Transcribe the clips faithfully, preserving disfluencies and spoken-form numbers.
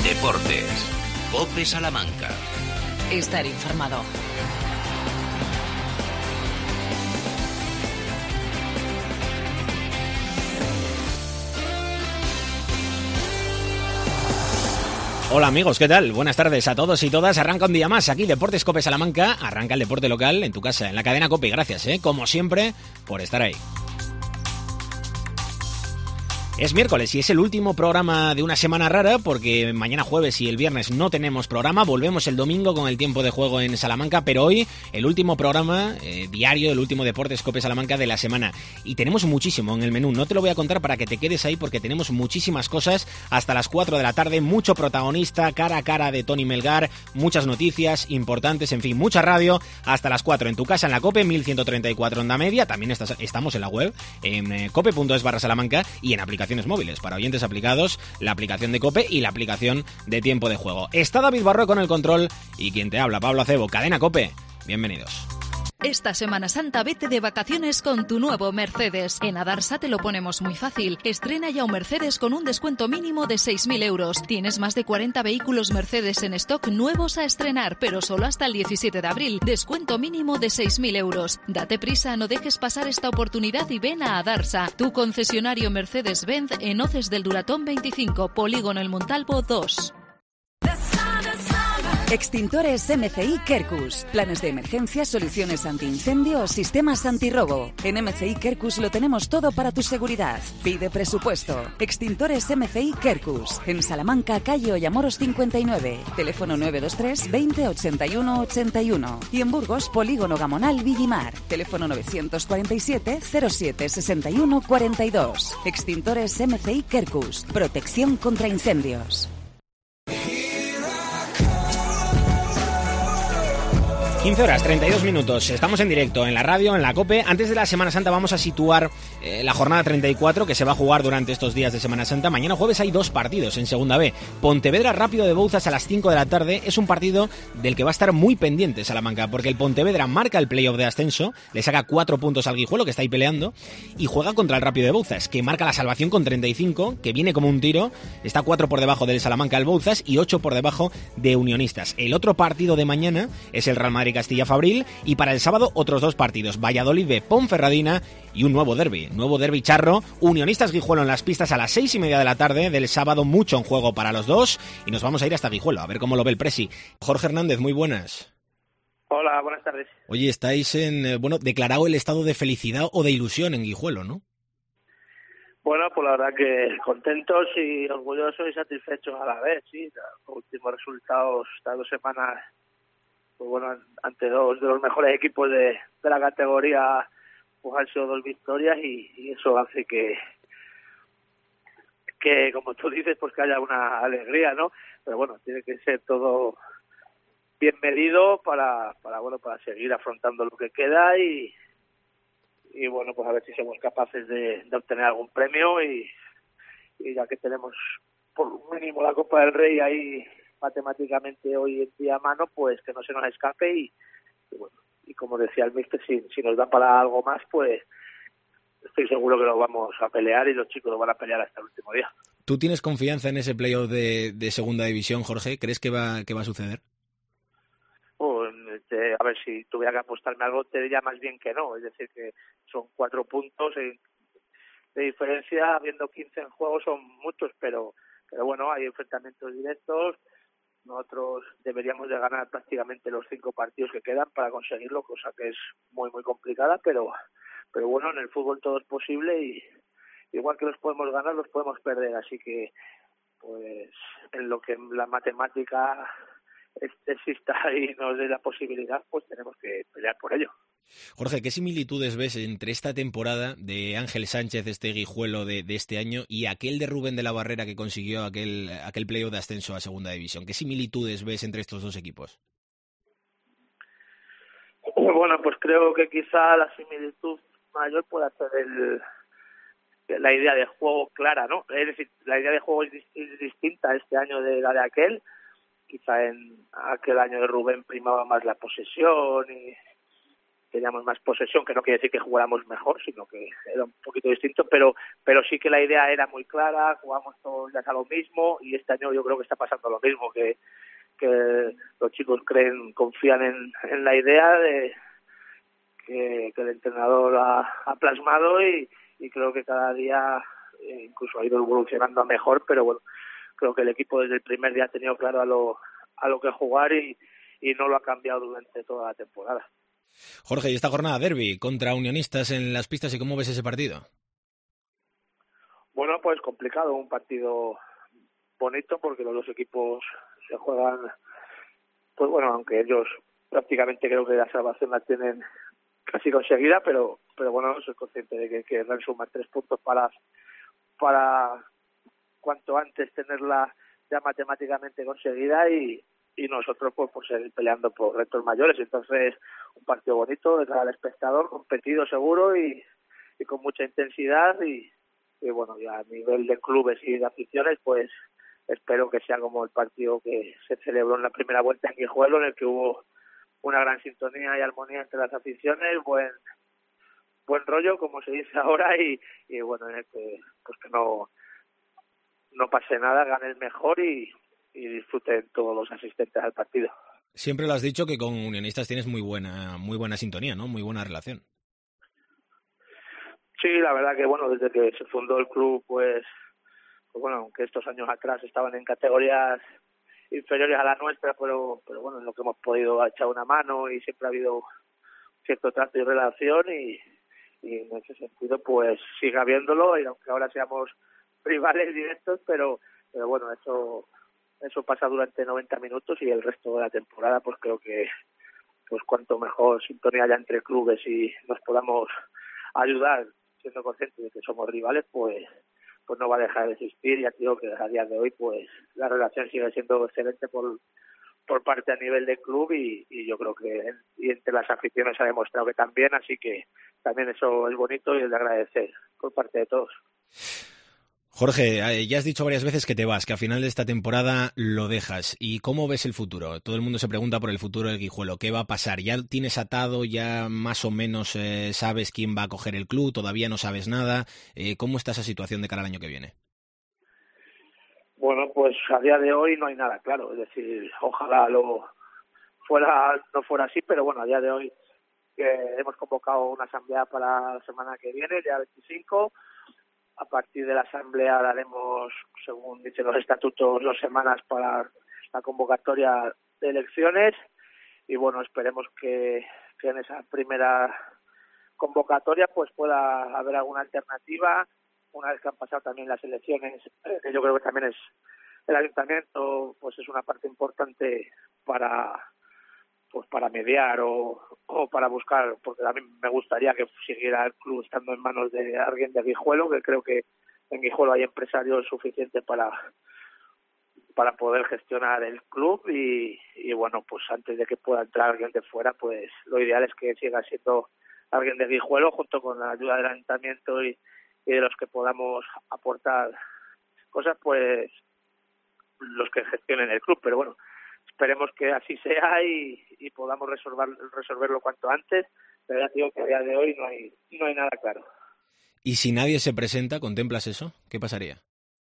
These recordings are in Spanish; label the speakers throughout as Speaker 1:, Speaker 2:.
Speaker 1: Deportes. COPE Salamanca.
Speaker 2: Estar informado.
Speaker 3: Hola amigos, ¿qué tal? Buenas tardes a todos y todas. Arranca un día más aquí, Deportes COPE Salamanca. Arranca el deporte local en tu casa, en la cadena COPE. Gracias, ¿eh? Como siempre, por estar ahí. Es miércoles y es el último programa de una semana rara porque mañana jueves y el viernes no tenemos programa. Volvemos el domingo con el tiempo de juego en Salamanca, pero hoy el último programa eh, diario, el último Deportes COPE Salamanca de la semana. Y tenemos muchísimo en el menú. No te lo voy a contar para que te quedes ahí porque tenemos muchísimas cosas hasta las cuatro de la tarde. Mucho protagonista, cara a cara de Tony Melgar, muchas noticias importantes, en fin, mucha radio hasta las cuatro en tu casa en la COPE, mil ciento treinta y cuatro onda media. También estás, estamos en la web, en eh, cope punto es barra Salamanca y en aplicación móviles para oyentes aplicados, la aplicación de COPE y la aplicación de tiempo de juego. Está David Barro con el control y quien te habla, Pablo Acebo, Cadena COPE. Bienvenidos.
Speaker 4: Esta Semana Santa vete de vacaciones con tu nuevo Mercedes. En Adarsa te lo ponemos muy fácil. Estrena ya un Mercedes con un descuento mínimo de seis mil euros. Tienes más de cuarenta vehículos Mercedes en stock nuevos a estrenar, pero solo hasta el diecisiete de abril. Descuento mínimo de seis mil euros. Date prisa, no dejes pasar esta oportunidad y ven a Adarsa, tu concesionario Mercedes-Benz en Hoces del Duratón veinticinco, Polígono El Montalvo dos.
Speaker 2: Extintores M C I Quercus. Planes de emergencia, soluciones antiincendio o sistemas antirrobo. En M C I Quercus lo tenemos todo para tu seguridad. Pide presupuesto. Extintores M C I Quercus. En Salamanca, calle Ollamoros cincuenta y nueve. Teléfono nueve dos tres veinte ochenta y uno ochenta y uno. Y en Burgos, Polígono Gamonal Villimar. Teléfono novecientos cuarenta y siete cero siete sesenta y uno cuarenta y dos. Extintores M C I Quercus. Protección contra incendios.
Speaker 3: quince horas, treinta y dos minutos. Estamos en directo en la radio, en la COPE. Antes de la Semana Santa vamos a situar eh, la jornada treinta y cuatro que se va a jugar durante estos días de Semana Santa. Mañana jueves hay dos partidos en Segunda B. Pontevedra Rápido de Bouzas a las cinco de la tarde. Es un partido del que va a estar muy pendiente Salamanca, porque el Pontevedra marca el playoff de ascenso, le saca cuatro puntos al Guijuelo, que está ahí peleando, y juega contra el Rápido de Bouzas, que marca la salvación con treinta y cinco, que viene como un tiro. Está cuatro por debajo del Salamanca el Bouzas y ocho por debajo de Unionistas. El otro partido de mañana es el Real Madrid Castilla Fabril y para el sábado otros dos partidos, Valladolid B Ponferradina y un nuevo derbi, nuevo derbi charro, Unionistas Guijuelo en las pistas a las seis y media de la tarde del sábado, mucho en juego para los dos y nos vamos a ir hasta Guijuelo a ver cómo lo ve el presi. Jorge Hernández, muy buenas.
Speaker 5: Hola, buenas tardes.
Speaker 3: Oye, estáis en, bueno, declarado el estado de felicidad o de ilusión en Guijuelo, ¿no?
Speaker 5: Bueno, pues la verdad que contentos y orgullosos y satisfechos a la vez, sí, los últimos resultados estas dos semanas. Pues bueno, ante dos de los mejores equipos de, de la categoría, pues han sido dos victorias y, y eso hace que, que, como tú dices, pues que haya una alegría, ¿no? Pero bueno, tiene que ser todo bien medido para, para bueno, para seguir afrontando lo que queda y, y bueno, pues a ver si somos capaces de, de obtener algún premio y, y ya que tenemos por mínimo la Copa del Rey ahí matemáticamente hoy en día a mano, pues que no se nos escape y, y bueno, y como decía el míster, si, si nos da para algo más, pues estoy seguro que lo vamos a pelear y los chicos lo van a pelear hasta el último día.
Speaker 3: ¿Tú tienes confianza en ese playoff de, de segunda división, Jorge? ¿Crees que va, que va a suceder?
Speaker 5: Pues, este, a ver, si tuviera que apostarme algo te diría más bien que no, es decir, que son cuatro puntos en, de diferencia, habiendo quince en juego son muchos, pero, pero bueno, hay enfrentamientos directos. Nosotros deberíamos de ganar prácticamente los cinco partidos que quedan para conseguirlo, cosa que es muy, muy complicada, pero pero bueno, en el fútbol todo es posible y igual que los podemos ganar, los podemos perder. Así que, pues, en lo que la matemática exista y nos dé la posibilidad, pues tenemos que pelear por ello.
Speaker 3: Jorge, ¿qué similitudes ves entre esta temporada de Ángel Sánchez, este Guijuelo de, de este año, y aquel de Rubén de la Barrera que consiguió aquel, aquel playoff de ascenso a Segunda División? ¿Qué similitudes ves entre estos dos equipos?
Speaker 5: Bueno, pues creo que quizá la similitud mayor pueda ser el, la idea de juego clara, ¿no? Es decir, la idea de juego es, es distinta este año de la de aquel. Quizá en aquel año de Rubén primaba más la posesión y teníamos más posesión, que no quiere decir que jugáramos mejor, sino que era un poquito distinto, pero pero sí que la idea era muy clara, jugamos todos ya a lo mismo, y este año yo creo que está pasando lo mismo, que que los chicos creen, confían en, en la idea de que, que el entrenador ha, ha plasmado, y, y creo que cada día eh, incluso ha ido evolucionando a mejor, pero bueno, creo que el equipo desde el primer día ha tenido claro a lo a lo que jugar, y, y no lo ha cambiado durante toda la temporada.
Speaker 3: Jorge, y esta jornada derbi contra Unionistas en Las Pistas, ¿y cómo ves ese partido?
Speaker 5: Bueno, pues complicado, un partido bonito porque los dos equipos se juegan, pues bueno, aunque ellos prácticamente creo que la salvación la tienen casi conseguida, pero pero bueno, soy consciente de que querrán sumar tres puntos para para cuanto antes tenerla ya matemáticamente conseguida, y y nosotros pues por seguir peleando por retos mayores. Entonces, un partido bonito de cara al espectador, competido seguro y, y con mucha intensidad, y, y bueno, ya a nivel de clubes y de aficiones, pues espero que sea como el partido que se celebró en la primera vuelta en Guijuelo, en el que hubo una gran sintonía y armonía entre las aficiones, buen buen rollo, como se dice ahora, y, y bueno, en el que pues que no no pase nada, gane el mejor y, y disfruten todos los asistentes al partido.
Speaker 3: Siempre lo has dicho que con Unionistas tienes muy buena muy buena sintonía, ¿no? Muy buena relación.
Speaker 5: Sí, la verdad que bueno, desde que se fundó el club, pues, pues bueno, aunque estos años atrás estaban en categorías inferiores a la nuestra, pero pero bueno, en lo que hemos podido echar una mano, y siempre ha habido cierto trato y relación, y, y en ese sentido pues sigue habiéndolo, y aunque ahora seamos rivales directos, pero pero bueno, eso eso pasa durante noventa minutos, y el resto de la temporada pues creo que pues cuanto mejor sintonía haya entre clubes y nos podamos ayudar, siendo conscientes de que somos rivales, pues pues no va a dejar de existir. Ya digo que a día de hoy pues la relación sigue siendo excelente por por parte a nivel de club, y, y yo creo que y entre las aficiones se ha demostrado que también, así que también eso es bonito y es de agradecer por parte de todos.
Speaker 3: Jorge, ya has dicho varias veces que te vas, que a final de esta temporada lo dejas. ¿Y cómo ves el futuro? Todo el mundo se pregunta por el futuro del Guijuelo. ¿Qué va a pasar? ¿Ya tienes atado? ¿Ya más o menos eh, sabes quién va a coger el club? ¿Todavía no sabes nada? Eh, ¿Cómo está esa situación de cara al año que viene?
Speaker 5: Bueno, pues a día de hoy no hay nada claro. Es decir, ojalá lo fuera no fuera así, pero bueno, a día de hoy eh, hemos convocado una asamblea para la semana que viene, el día veinticinco. A partir de la asamblea daremos, según dicen los estatutos, dos semanas para la convocatoria de elecciones, y bueno, esperemos que, que en esa primera convocatoria pues pueda haber alguna alternativa una vez que han pasado también las elecciones, que yo creo que también es el ayuntamiento, pues es una parte importante para pues para mediar o, o para buscar, porque a mí me gustaría que siguiera el club estando en manos de alguien de Guijuelo, que creo que en Guijuelo hay empresarios suficientes para para poder gestionar el club, y, y bueno, pues antes de que pueda entrar alguien de fuera, pues lo ideal es que siga siendo alguien de Guijuelo, junto con la ayuda del ayuntamiento y, y de los que podamos aportar cosas, pues los que gestionen el club. Pero bueno, esperemos que así sea y, y podamos resolver, resolverlo cuanto antes, pero ya digo que a día de hoy no hay, no hay nada claro.
Speaker 3: ¿Y si nadie se presenta, contemplas eso? ¿Qué pasaría?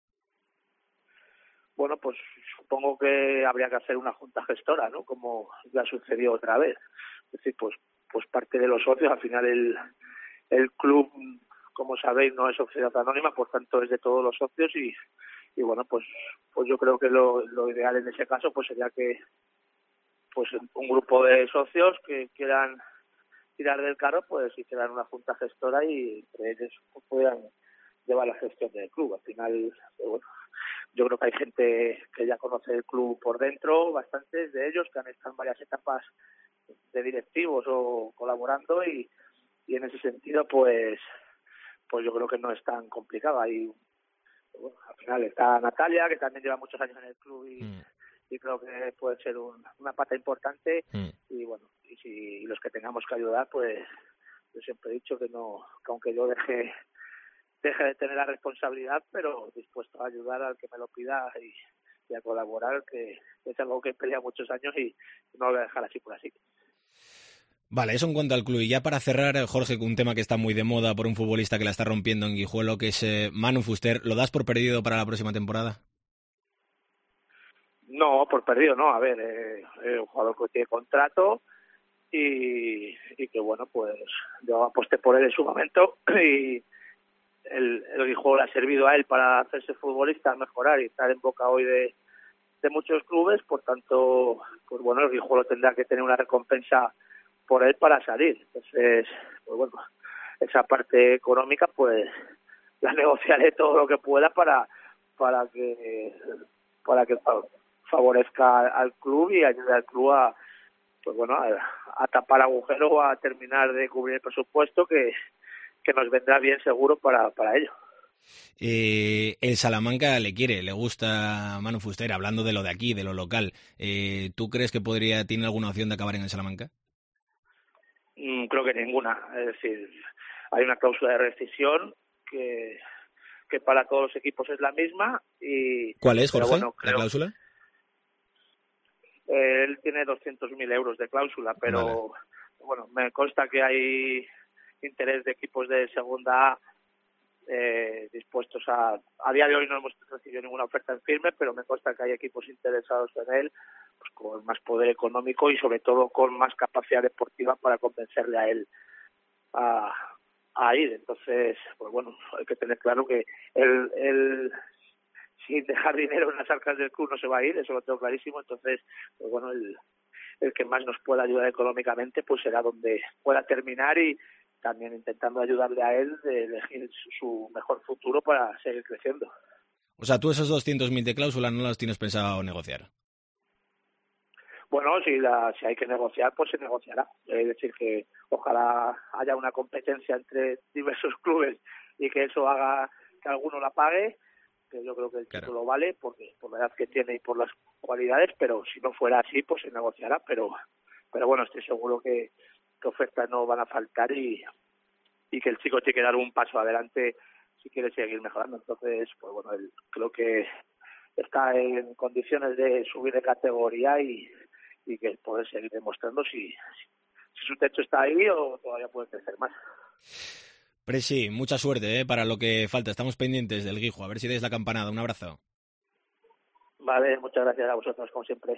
Speaker 5: Bueno, pues supongo que habría que hacer una junta gestora, ¿no? Como ya sucedió otra vez. Es decir, pues pues parte de los socios, al final el, el club, como sabéis, no es sociedad anónima, por tanto es de todos los socios, y y bueno, pues pues yo creo que lo, lo ideal en ese caso pues sería que pues un grupo de socios que quieran tirar del carro pues hicieran una junta gestora, y entre ellos pues, puedan llevar la gestión del club. Al final, pues, bueno, yo creo que hay gente que ya conoce el club por dentro, bastantes de ellos que han estado en varias etapas de directivos o colaborando, y, y en ese sentido pues pues yo creo que no es tan complicado. Hay Bueno, al final está Natalia, que también lleva muchos años en el club, y, mm. y creo que puede ser un, una pata importante, mm. y bueno, y si y los que tengamos que ayudar, pues yo siempre he dicho que no, que aunque yo deje deje de tener la responsabilidad, pero dispuesto a ayudar al que me lo pida y, y a colaborar, que es algo que he peleado muchos años y no lo voy a dejar así por así.
Speaker 3: Vale, eso en cuanto al club. Y ya para cerrar, Jorge, un tema que está muy de moda por un futbolista que la está rompiendo en Guijuelo, que es eh, Manu Fuster, ¿lo das por perdido para la próxima temporada?
Speaker 5: No, por perdido no. A ver, eh, eh, un jugador que tiene contrato y, y que, bueno, pues yo aposté por él en su momento y el, el Guijuelo le ha servido a él para hacerse futbolista, mejorar y estar en boca hoy de, de muchos clubes. Por tanto, pues bueno, el Guijuelo tendrá que tener una recompensa por él para salir. Entonces, pues bueno, esa parte económica pues la negociaré todo lo que pueda para para que para que favorezca al club y ayude al club a pues bueno a, a tapar agujeros o a terminar de cubrir el presupuesto que, que nos vendrá bien seguro para, para ello.
Speaker 3: Eh, el Salamanca le quiere, le gusta Manu Fuster, hablando de lo de aquí, de lo local. Eh, ¿Tú crees que podría tiene alguna opción de acabar en el Salamanca?
Speaker 5: Creo que ninguna. Es decir, hay una cláusula de rescisión que, que para todos los equipos es la misma. Y
Speaker 3: ¿cuál es, Jorge,
Speaker 5: bueno, creo,
Speaker 3: la cláusula?
Speaker 5: Eh, él tiene doscientos mil euros de cláusula, pero vale. Bueno, me consta que hay interés de equipos de segunda A eh, dispuestos a... A día de hoy no hemos recibido ninguna oferta en firme, pero me consta que hay equipos interesados en él, pues con más poder económico y sobre todo con más capacidad deportiva para convencerle a él a, a ir. Entonces, pues bueno, hay que tener claro que él, él sin dejar dinero en las arcas del club no se va a ir, eso lo tengo clarísimo. Entonces, pues bueno, el, el que más nos pueda ayudar económicamente pues será donde pueda terminar y también intentando ayudarle a él de elegir su, su mejor futuro para seguir creciendo.
Speaker 3: O sea, tú esos doscientos mil de cláusula no los tienes pensado negociar.
Speaker 5: Bueno, si, la, si hay que negociar, pues se negociará. Es decir, que ojalá haya una competencia entre diversos clubes y que eso haga que alguno la pague, que yo creo que el claro. título vale porque por la edad que tiene y por las cualidades, pero si no fuera así, pues se negociará. Pero pero bueno, estoy seguro que, que ofertas no van a faltar y, y que el chico tiene que dar un paso adelante si quiere seguir mejorando. Entonces, pues bueno, él, creo que está en condiciones de subir de categoría y y que poder seguir demostrando si, si su techo está ahí o todavía puede crecer más.
Speaker 3: Presi, mucha suerte ¿eh? para lo que falta. Estamos pendientes del Guijo. A ver si dais la campanada. Un abrazo.
Speaker 5: Vale, muchas gracias a vosotros, como siempre.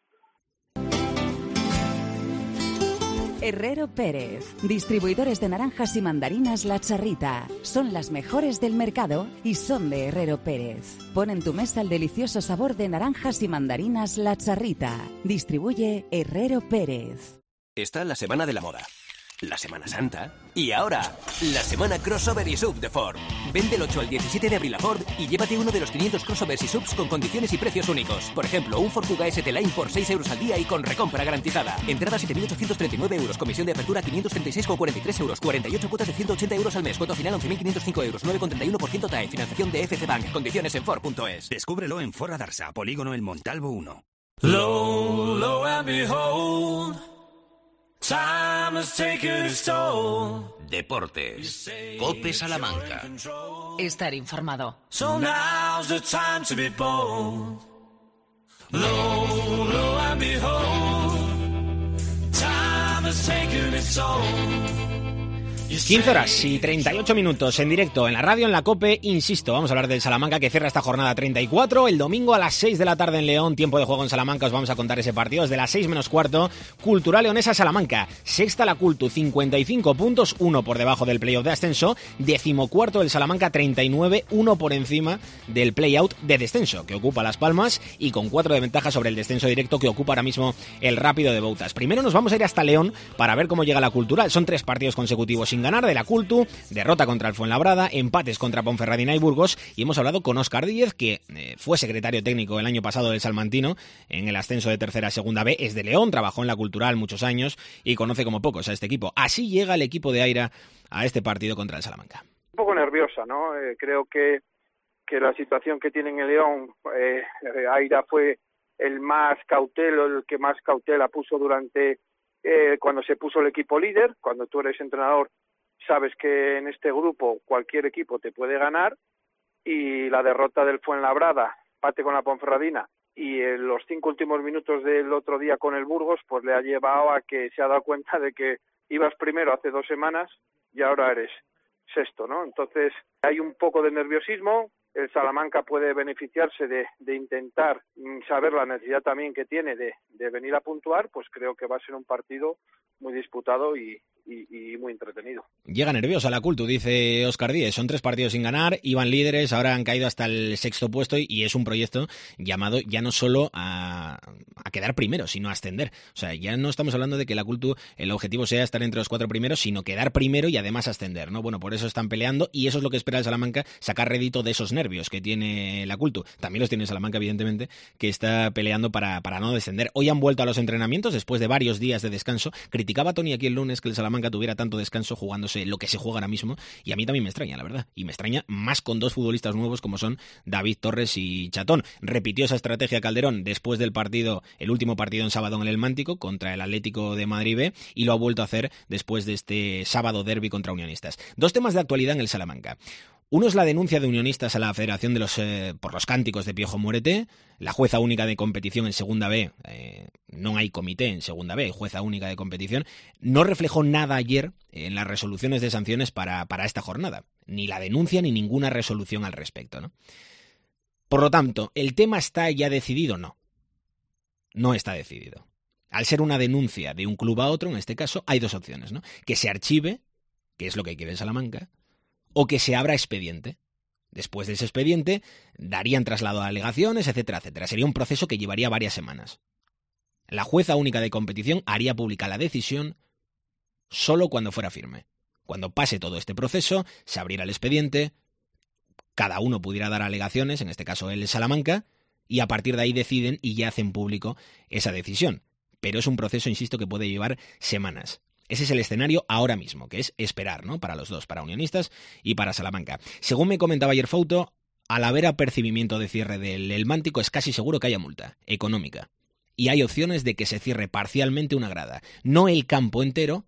Speaker 2: Herrero Pérez, distribuidores de naranjas y mandarinas La Charrita. Son las mejores del mercado y son de Herrero Pérez. Pon en tu mesa el delicioso sabor de naranjas y mandarinas La Charrita. Distribuye Herrero Pérez.
Speaker 6: Está la Semana de la Moda, la Semana Santa y ahora la Semana Crossover y Sub de Ford. Ven del ocho al diecisiete de abril a Ford y llévate uno de los quinientos crossovers y subs con condiciones y precios únicos. Por ejemplo, un Ford Kuga S T Line por seis euros al día y con recompra garantizada. Entrada siete mil ochocientos treinta y nueve euros, comisión de apertura quinientos treinta y seis con cuarenta y tres euros, cuarenta y ocho cuotas de ciento ochenta euros al mes, cuota final once mil quinientos cinco euros, nueve con treinta y uno por ciento T A E, financiación de F C Bank, condiciones en Ford punto es.
Speaker 7: Descúbrelo en Ford Adarsa, Polígono El Montalvo uno.
Speaker 8: Low, low and behold, time has taken its toll.
Speaker 1: Deportes. COPE Salamanca.
Speaker 9: Estar informado.
Speaker 8: So now's the time to be bold. Low, low and behold, time has taken its toll.
Speaker 3: quince horas y treinta y ocho minutos en directo en la radio, en la COPE. Insisto, vamos a hablar del Salamanca que cierra esta jornada treinta y cuatro. El domingo a las seis de la tarde en León, tiempo de juego en Salamanca. Os vamos a contar ese partido desde las seis menos cuarto. Cultural Leonesa Salamanca. Sexta la Cultu, cincuenta y cinco puntos, uno por debajo del playoff de ascenso. Decimocuarto el Salamanca, treinta y nueve, uno por encima del playout de descenso, que ocupa Las Palmas, y con cuatro de ventaja sobre el descenso directo que ocupa ahora mismo el Rápido de Bouzas. Primero nos vamos a ir hasta León para ver cómo llega la Cultural. Son tres partidos consecutivos sin ganar de la Cultu, derrota contra el Fuenlabrada, empates contra Ponferradina y Burgos, y hemos hablado con Óscar Díez, que eh, fue secretario técnico el año pasado del Salmantino en el ascenso de tercera a segunda B, es de León, trabajó en la Cultural muchos años y conoce como pocos a este equipo. Así llega el equipo de Aira a este partido contra el Salamanca.
Speaker 10: Un poco nerviosa, ¿no? Eh, creo que, que la situación que tienen en León, eh, Aira fue el más cautelo, el que más cautela puso durante eh, cuando se puso el equipo líder. Cuando tú eres entrenador sabes que en este grupo cualquier equipo te puede ganar, y la derrota del Fuenlabrada, empate con la Ponferradina y en los cinco últimos minutos del otro día con el Burgos, pues le ha llevado a que se ha dado cuenta de que ibas primero hace dos semanas y ahora eres sexto, ¿no? Entonces hay un poco de nerviosismo. El Salamanca puede beneficiarse de, de intentar saber la necesidad también que tiene de, de venir a puntuar, pues creo que va a ser un partido muy disputado y, y, y muy entretenido.
Speaker 3: Llega nerviosa la Cultu, dice Óscar Díez. Son tres partidos sin ganar, iban líderes, ahora han caído hasta el sexto puesto y, y es un proyecto llamado ya no solo a, a quedar primero, sino a ascender. O sea, ya no estamos hablando de que la Cultu el objetivo sea estar entre los cuatro primeros, sino quedar primero y además ascender, ¿no? Bueno, por eso están peleando y eso es lo que espera el Salamanca, sacar rédito de esos nervios que tiene la Cultu. También los tiene el Salamanca, evidentemente, que está peleando para, para no descender. Hoy han vuelto a los entrenamientos después de varios días de descanso. Criticaba Tony aquí el lunes que el Salamanca tuviera tanto descanso jugándose lo que se juega ahora mismo y a mí también me extraña, la verdad. Y me extraña más con dos futbolistas nuevos como son David Torres y Chatón. Repitió esa estrategia Calderón después del partido, el último partido en sábado en el Mántico contra el Atlético de Madrid B y lo ha vuelto a hacer después de este sábado derbi contra Unionistas. Dos temas de actualidad en el Salamanca. Uno es la denuncia de Unionistas a la Federación de los eh, por los cánticos de Piojo Muérete. La jueza única de competición en Segunda B, eh, no hay comité en Segunda B, jueza única de competición, no reflejó nada ayer en las resoluciones de sanciones para, para esta jornada. Ni la denuncia ni ninguna resolución al respecto, ¿no? Por lo tanto, ¿el tema está ya decidido? No. No está decidido. Al ser una denuncia de un club a otro, en este caso, hay dos opciones, ¿no? Que se archive, que es lo que quiere Salamanca, o que se abra expediente. Después de ese expediente, darían traslado a alegaciones, etcétera, etcétera. Sería un proceso que llevaría varias semanas. La jueza única de competición haría pública la decisión solo cuando fuera firme. Cuando pase todo este proceso, se abrirá el expediente, cada uno pudiera dar alegaciones, en este caso el Salamanca, y a partir de ahí deciden y ya hacen público esa decisión. Pero es un proceso, insisto, que puede llevar semanas. Ese es el escenario ahora mismo, que es esperar, ¿no? Para los dos, para Unionistas y para Salamanca. Según me comentaba ayer Fouto, al haber apercibimiento de cierre del El Mántico es casi seguro que haya multa económica. Y hay opciones de que se cierre parcialmente una grada. No el campo entero,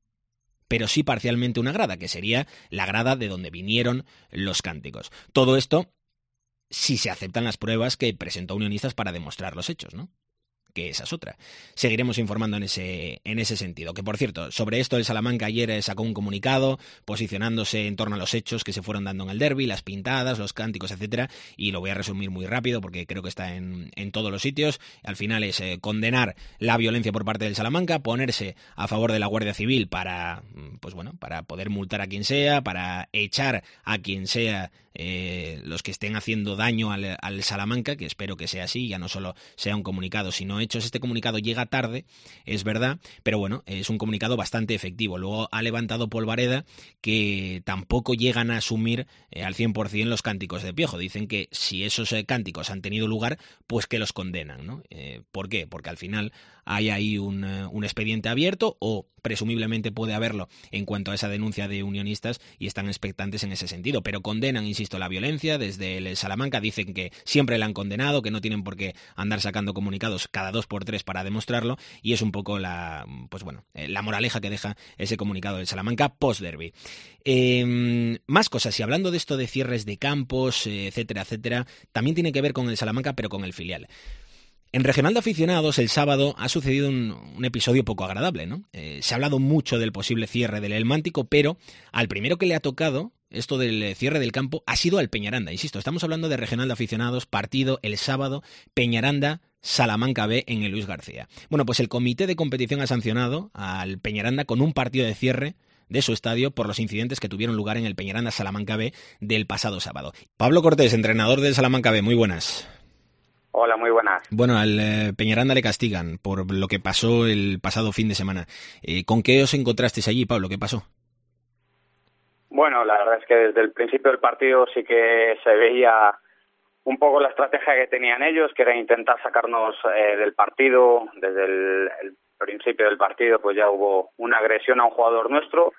Speaker 3: pero sí parcialmente una grada, que sería la grada de donde vinieron los cánticos. Todo esto si se aceptan las pruebas que presentó Unionistas para demostrar los hechos, ¿no? Que esa es otra. Seguiremos informando en ese, en ese sentido. Que, por cierto, sobre esto el Salamanca ayer sacó un comunicado posicionándose en torno a los hechos que se fueron dando en el derbi, las pintadas, los cánticos, etcétera, y lo voy a resumir muy rápido porque creo que está en, en todos los sitios. Al final es eh, condenar la violencia por parte del Salamanca, ponerse a favor de la Guardia Civil para, pues bueno, para poder multar a quien sea, para echar a quien sea eh, los que estén haciendo daño al, al Salamanca, que espero que sea así, ya no solo sea un comunicado, sino hechos. Este comunicado llega tarde, es verdad, pero bueno, es un comunicado bastante efectivo. Luego ha levantado Polvareda que tampoco llegan a asumir eh, al cien por ciento los cánticos de Piojo. Dicen que si esos eh, cánticos han tenido lugar, pues que los condenan, ¿no? Eh, ¿Por qué? Porque al final hay ahí un, uh, un expediente abierto o presumiblemente puede haberlo en cuanto a esa denuncia de Unionistas y están expectantes en ese sentido, pero condenan, insisto, la violencia desde el Salamanca, dicen que siempre la han condenado, que no tienen por qué andar sacando comunicados cada dos por tres para demostrarlo y es un poco la, pues bueno, la moraleja que deja ese comunicado del Salamanca post-derby. Eh, más cosas, y hablando de esto de cierres de campos, eh, etcétera, etcétera, también tiene que ver con el Salamanca pero con el filial. En Regional de Aficionados el sábado ha sucedido un, un episodio poco agradable, ¿no? Eh, se ha hablado mucho del posible cierre del El Mántico, pero al primero que le ha tocado esto del cierre del campo ha sido al Peñaranda. Insisto, estamos hablando de Regional de Aficionados, partido el sábado, Peñaranda, Salamanca B en el Luis García. Bueno, pues el comité de competición ha sancionado al Peñaranda con un partido de cierre de su estadio por los incidentes que tuvieron lugar en el Peñaranda Salamanca B del pasado sábado. Pablo Cortés, entrenador del Salamanca B, muy buenas.
Speaker 11: Hola, muy buenas.
Speaker 3: Bueno, al eh, Peñaranda le castigan por lo que pasó el pasado fin de semana. Eh, ¿Con qué os encontrasteis allí, Pablo? ¿Qué pasó?
Speaker 11: Bueno, la verdad es que desde el principio del partido sí que se veía un poco la estrategia que tenían ellos, que era intentar sacarnos eh, del partido. Desde el, el principio del partido pues ya hubo una agresión a un jugador nuestro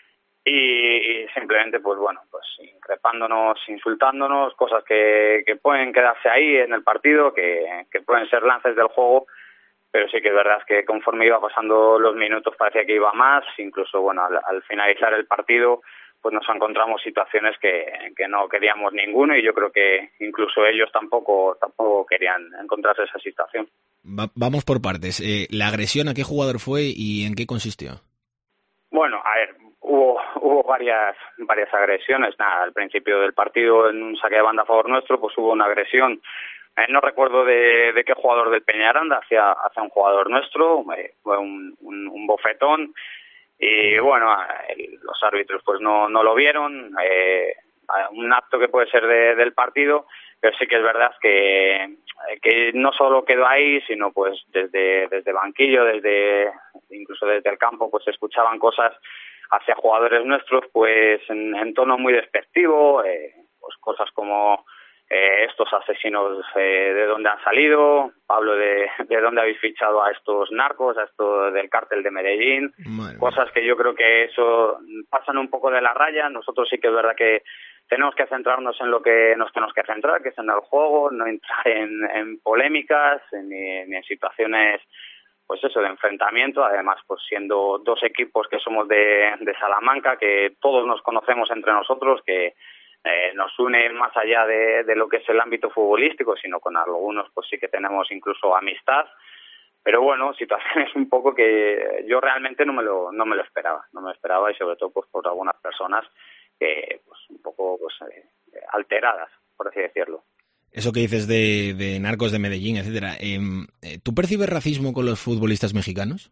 Speaker 11: y, y simplemente pues bueno, pues increpándonos, insultándonos, cosas que, que pueden quedarse ahí en el partido, que, que pueden ser lances del juego, pero sí que es verdad que conforme iba pasando los minutos parecía que iba más, incluso bueno, al, al finalizar el partido pues nos encontramos situaciones que, que no queríamos ninguno, y yo creo que incluso ellos tampoco tampoco querían encontrarse esa situación.
Speaker 3: Va, vamos por partes. Eh, ¿La agresión a qué jugador fue y en qué consistió?
Speaker 11: Bueno, a ver, hubo hubo varias varias agresiones. Nada, al principio del partido, en un saque de banda a favor nuestro, pues hubo una agresión. Eh, no recuerdo de, de qué jugador del Peñaranda hacia, hacia un jugador nuestro, eh, fue un, un, un bofetón, y bueno, el, los árbitros pues no, no lo vieron, eh, un acto que puede ser de, del partido, pero sí que es verdad que, que no solo quedó ahí, sino pues desde, desde banquillo, desde incluso desde el campo, pues se escuchaban cosas hacia jugadores nuestros pues en, en tono muy despectivo, eh, pues cosas como Eh, estos asesinos, eh, de dónde han salido, Pablo, de, de dónde habéis fichado a estos narcos, a estos del cártel de Medellín,
Speaker 3: Madre
Speaker 11: cosas que yo creo que eso pasan un poco de la raya. Nosotros sí que es verdad que tenemos que centrarnos en lo que nos tenemos que centrar, que es en el juego, no entrar en, en polémicas ni, ni en situaciones pues eso, de enfrentamiento. Además, pues siendo dos equipos que somos de, de Salamanca, que todos nos conocemos entre nosotros, que Eh, nos une más allá de, de lo que es el ámbito futbolístico, sino con algunos pues sí que tenemos incluso amistad, pero bueno, situaciones un poco que yo realmente no me lo no me lo esperaba, no me lo esperaba, y sobre todo pues por algunas personas que pues un poco pues eh, alteradas, por así decirlo.
Speaker 3: Eso que dices de, de narcos de Medellín, etcétera, eh, ¿tú percibes racismo con los futbolistas mexicanos?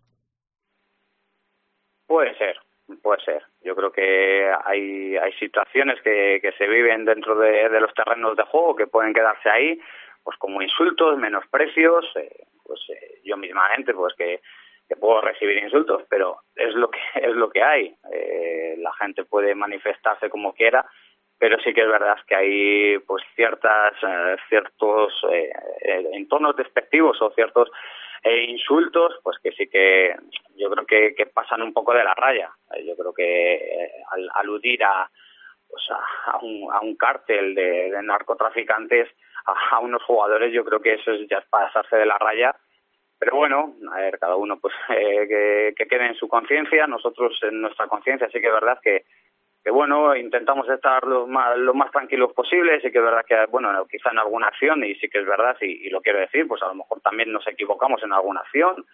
Speaker 11: Puede ser, puede ser. Yo creo que hay hay situaciones que, que se viven dentro de, de los terrenos de juego que pueden quedarse ahí, pues como insultos, menosprecios, eh, pues eh, yo mismamente pues que, que puedo recibir insultos, pero es lo que es lo que hay. Eh, la gente puede manifestarse como quiera, pero sí que es verdad que hay pues ciertas eh, ciertos eh, entornos despectivos o ciertos eh, insultos, pues que sí que yo creo que, que pasan un poco de la raya. Yo creo que eh, al aludir a pues a, a, un, a un cártel de, de narcotraficantes, a, a unos jugadores, yo creo que eso es ya es pasarse de la raya. Pero bueno, a ver, cada uno pues eh, que, que quede en su conciencia. Nosotros en nuestra conciencia sí que es verdad que que bueno, intentamos estar lo más, lo más tranquilos posible. Sí que es verdad que, bueno, quizá en alguna acción, y sí que es verdad, y, y lo quiero decir, pues a lo mejor también nos equivocamos en alguna acción,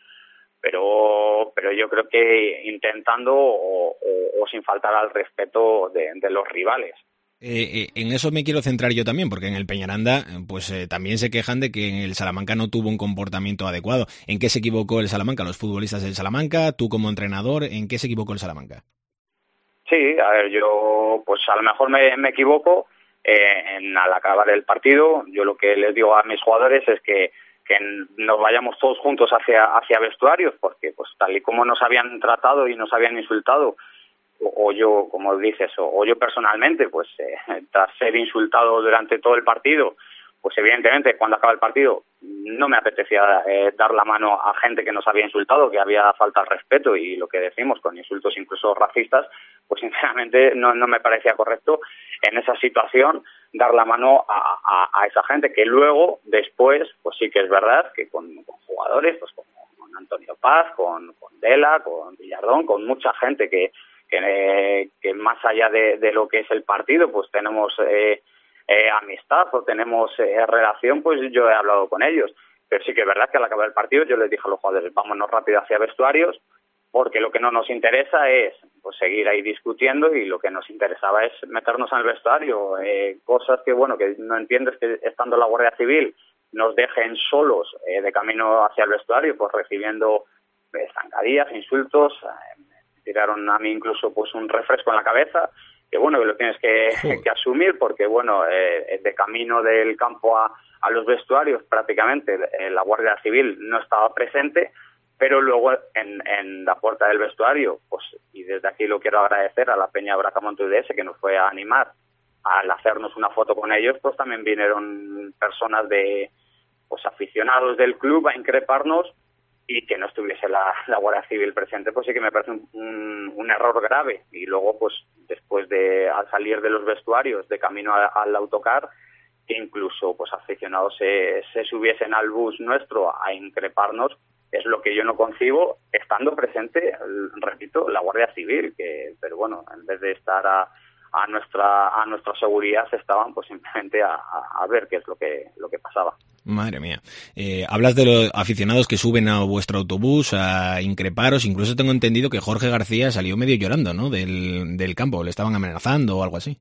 Speaker 11: pero pero yo creo que intentando o, o, o sin faltar al respeto de, de los rivales.
Speaker 3: Eh, eh, en eso me quiero centrar yo también, porque en el Peñaranda pues eh, también se quejan de que en el Salamanca no tuvo un comportamiento adecuado. ¿En qué se equivocó el Salamanca? ¿Los futbolistas del Salamanca? ¿Tú como entrenador? ¿En qué se equivocó el Salamanca?
Speaker 11: Sí, a ver, yo pues a lo mejor me, me equivoco eh, en al acabar el partido. Yo lo que les digo a mis jugadores es que, que nos vayamos todos juntos hacia hacia vestuarios, porque pues tal y como nos habían tratado y nos habían insultado, o, o yo, como dices, o, o yo personalmente, pues eh, tras ser insultado durante todo el partido, pues evidentemente cuando acaba el partido no me apetecía eh, dar la mano a gente que nos había insultado, que había falta al respeto, y lo que decimos con insultos incluso racistas, pues sinceramente no, no me parecía correcto en esa situación dar la mano a, a, a esa gente, que luego, después, pues sí que es verdad que con, con jugadores, pues como con Antonio Paz, con, con Dela, con Villardón, con mucha gente que, que, eh, que más allá de, de lo que es el partido, pues tenemos eh, eh, amistad o tenemos eh, relación, pues yo he hablado con ellos. Pero sí que es verdad que al acabar el partido yo les dije a los jugadores, vámonos rápido hacia vestuarios, porque lo que no nos interesa es pues seguir ahí discutiendo, y lo que nos interesaba es meternos en el vestuario. Eh, cosas que, bueno, que no entiendes que estando la Guardia Civil nos dejen solos eh, de camino hacia el vestuario, pues recibiendo eh, zancadillas, insultos, eh, me tiraron a mí incluso pues un refresco en la cabeza, que bueno, que lo tienes que, sí. que asumir, porque bueno, eh, de camino del campo a, a los vestuarios prácticamente eh, la Guardia Civil no estaba presente, pero luego en, en la puerta del vestuario, pues, y desde aquí lo quiero agradecer a la Peña Bracamonte U D S, que nos fue a animar al hacernos una foto con ellos, pues también vinieron personas de, pues aficionados del club a increparnos, y que no estuviese la, la Guardia Civil presente, pues sí que me parece un, un, un error grave. Y luego, pues después de, al salir de los vestuarios, de camino a, al autocar, que incluso pues aficionados se, se subiesen al bus nuestro a increparnos, es lo que yo no concibo, estando presente, repito, la Guardia Civil, que pero bueno, en vez de estar a, a nuestra a nuestra seguridad estaban pues simplemente a, a, a ver qué es lo que lo que pasaba.
Speaker 3: Madre mía. Eh, hablas de los aficionados que suben a vuestro autobús a increparos. Incluso tengo entendido que Jorge García salió medio llorando, ¿no? Del, del campo. Le estaban amenazando o algo así.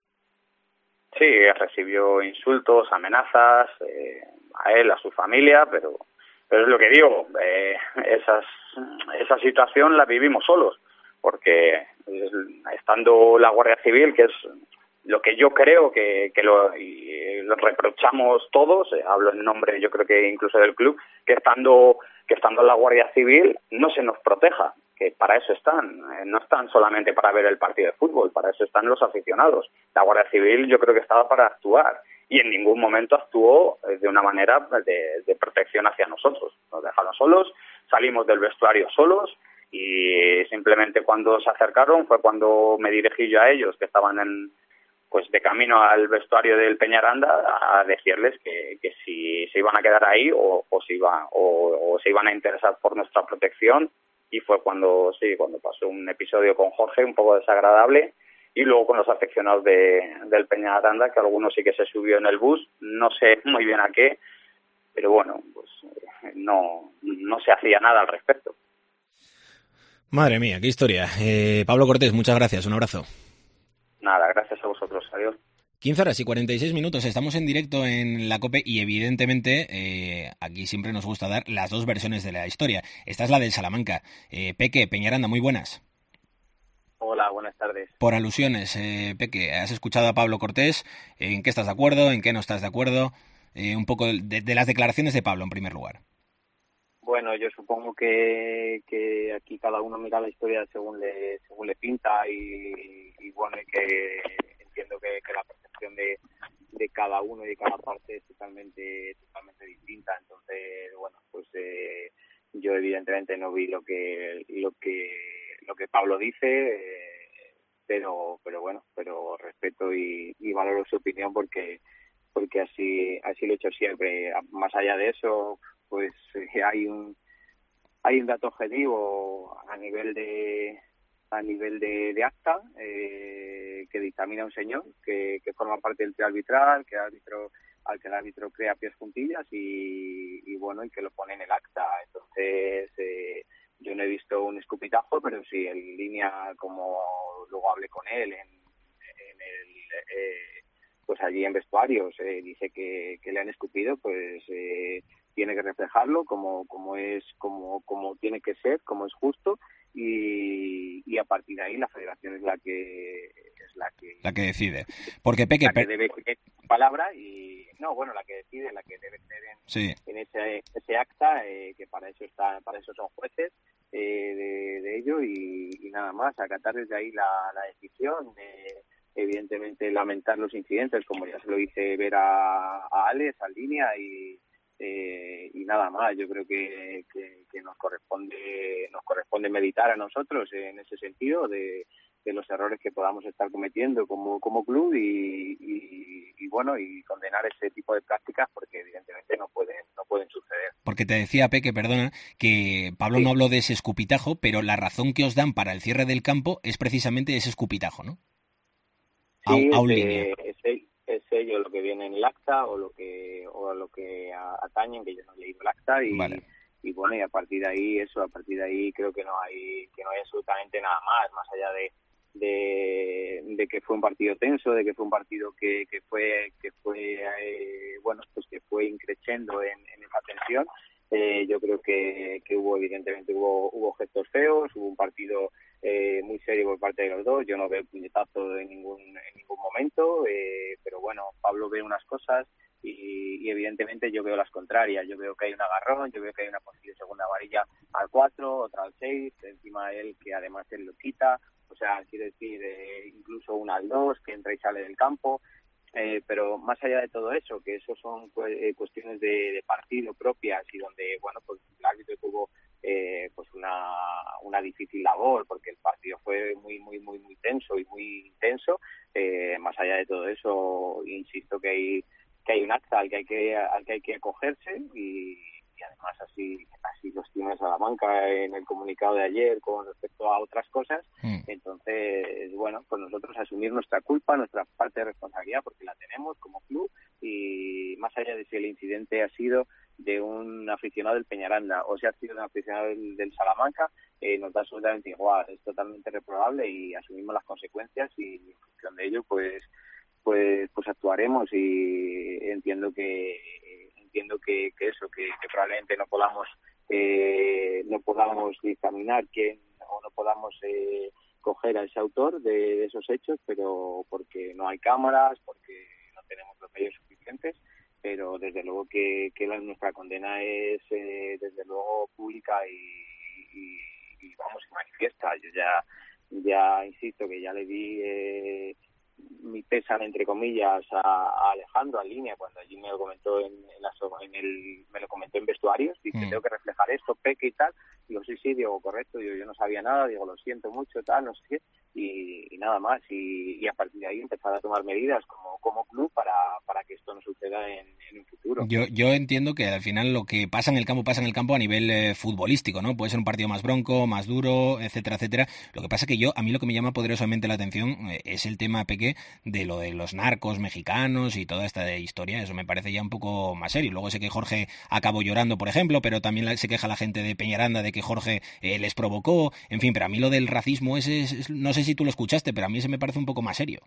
Speaker 11: Sí, recibió insultos, amenazas, eh, a él, a su familia, pero pero es lo que digo, eh, esas, esa situación la vivimos solos, porque estando la Guardia Civil, que es lo que yo creo que, que lo, y lo reprochamos todos, eh, hablo en nombre yo creo que incluso del club, que estando que estando la Guardia Civil no se nos proteja, que para eso están, eh, no están solamente para ver el partido de fútbol, para eso están los aficionados. La Guardia Civil yo creo que estaba para actuar y en ningún momento actuó de una manera de, de protección hacia nosotros. Nos dejaron solos, salimos del vestuario solos y simplemente cuando se acercaron fue cuando me dirigí yo a ellos, que estaban en pues de camino al vestuario del Peñaranda, a decirles que, que si se iban a quedar ahí o, o, se iba, o, o se iban a interesar por nuestra protección. Y fue cuando sí cuando pasó un episodio con Jorge un poco desagradable, y luego con los afeccionados de, del Peñaranda, que algunos sí que se subió en el bus, no sé muy bien a qué, pero bueno, pues no, no se hacía nada al respecto.
Speaker 3: Madre mía, qué historia. Eh, Pablo Cortés, muchas gracias, un abrazo.
Speaker 11: Nada, gracias a vosotros, adiós.
Speaker 3: quince horas y cuarenta y seis minutos, estamos en directo en la COPE y evidentemente eh, aquí siempre nos gusta dar las dos versiones de la historia. Esta es la del Salamanca. Eh, Peque, Peñaranda, muy buenas.
Speaker 12: Hola, buenas tardes.
Speaker 3: Por alusiones, eh, Peque, has escuchado a Pablo Cortés, ¿en qué estás de acuerdo, en qué no estás de acuerdo? Eh, un poco de, de las declaraciones de Pablo en primer lugar.
Speaker 12: Bueno, yo supongo que, que aquí cada uno mira la historia según le según le pinta y, y bueno, y que entiendo que, que la percepción de, de cada uno y de cada parte es totalmente totalmente distinta. Entonces, bueno, pues eh, yo evidentemente no vi lo que lo que lo que Pablo dice, eh, pero pero bueno, pero respeto y, y valoro su opinión porque porque así así lo he hecho siempre. Más allá de eso, pues eh, hay un hay un dato objetivo a nivel de a nivel de, de acta eh, que dictamina un señor que, que forma parte del trío arbitral, que el árbitro al que el árbitro crea pies juntillas y, y bueno y que lo pone en el acta. Entonces eh, yo no he visto un escupitajo, pero sí en línea, como luego hablé con él en, en el eh, pues allí en vestuarios, eh, dice que, que le han escupido, pues eh, tiene que reflejarlo como como es como como tiene que ser, como es justo, y, y a partir de ahí la federación es la que es la que
Speaker 3: la que decide, porque Peque
Speaker 12: la que debe tener palabra y no bueno la que decide, la que debe tener en,
Speaker 3: sí.
Speaker 12: en ese ese acta, eh, que para eso está para eso son jueces eh, de, de ello y, y nada más, acatar desde ahí la, la decisión de evidentemente lamentar los incidentes, como ya se lo hice ver a, a Alex, a Línea, y eh, y nada más. Yo creo que, que, que nos corresponde nos corresponde meditar a nosotros en ese sentido de, de los errores que podamos estar cometiendo como como club y, y, y bueno y condenar ese tipo de prácticas porque evidentemente no pueden no pueden suceder.
Speaker 3: Porque te decía, Peque, perdona, que Pablo
Speaker 12: sí.
Speaker 3: no habló de ese escupitajo, pero la razón que os dan para el cierre del campo es precisamente ese escupitajo, ¿no?
Speaker 12: Sí,
Speaker 3: a, a un
Speaker 12: es,
Speaker 3: línea.
Speaker 12: Es, es ello lo que viene en el acta o lo que o lo que atañen, que yo no he leído el acta y,
Speaker 3: vale.
Speaker 12: y bueno y a partir de ahí eso a partir de ahí creo que no hay que no hay absolutamente nada más más allá de de, de que fue un partido tenso, de que fue un partido que, que fue que fue eh, bueno pues que fue increciendo en, en esa tensión. Eh, yo creo que, que hubo evidentemente hubo hubo gestos feos, hubo un partido eh, muy serio por parte de los dos. Yo no veo puñetazo en ningún en ningún momento, eh, pero bueno, Pablo ve unas cosas y, y evidentemente yo veo las contrarias. Yo veo que hay un agarrón, yo veo que hay una posible segunda amarilla al cuatro, otra al seis, encima de él que además él lo quita, o sea, quiere decir eh, incluso una al dos que entra y sale del campo. Eh, pero más allá de todo eso, que eso son eh, cuestiones de, de partido propias y donde, bueno, pues el árbitro tuvo eh, pues una, una difícil labor porque el partido fue muy, muy, muy, muy tenso y muy intenso. Eh, más allá de todo eso, insisto que hay que hay un acta al que hay que al que hay que acogerse y, y además así así lo estima Salamanca en el comunicado de ayer con respecto respecto a otras cosas. Mm. Entonces, bueno, pues nosotros asumir nuestra culpa, nuestra parte de responsabilidad, porque la tenemos como club, y más allá de si el incidente ha sido de un aficionado del Peñaranda o si ha sido de un aficionado del, del Salamanca, eh, nos da absolutamente igual, es totalmente reprobable y asumimos las consecuencias, y en función de ello pues pues pues actuaremos. Y entiendo que entiendo que, que eso que, que probablemente no podamos eh, no podamos dictaminar quién o no podamos eh, coger a ese autor de, de esos hechos, pero porque no hay cámaras, porque no tenemos los medios suficientes. Pero desde luego que, que la, nuestra condena es eh, desde luego pública y, y, y vamos, y manifiesta. Yo ya ya insisto que ya le di eh, mi pésame entre comillas a, a Alejandro en línea cuando allí me lo comentó en, en, la, en el me lo comentó en vestuarios, dice mm. tengo que reflejar esto, Peque y tal. Digo sí sí, digo correcto, digo yo no sabía nada, digo lo siento mucho, tal, no sé qué. Y, y nada más, y, y a partir de ahí empezar a tomar medidas como, como club para, para que esto no suceda en, en un futuro.
Speaker 3: Yo, yo entiendo que al final lo que pasa en el campo pasa en el campo a nivel eh, futbolístico, ¿no? Puede ser un partido más bronco, más duro, etcétera, etcétera. Lo que pasa que yo, a mí lo que me llama poderosamente la atención eh, es el tema, Peque, de lo de los narcos mexicanos y toda esta historia. Eso me parece ya un poco más serio. Luego sé que Jorge acabó llorando, por ejemplo, pero también se queja la gente de Peñaranda de que Jorge eh, les provocó. En fin, pero a mí lo del racismo ese, es, es, no sé si tú lo escuchaste, pero a mí se me parece un poco más serio.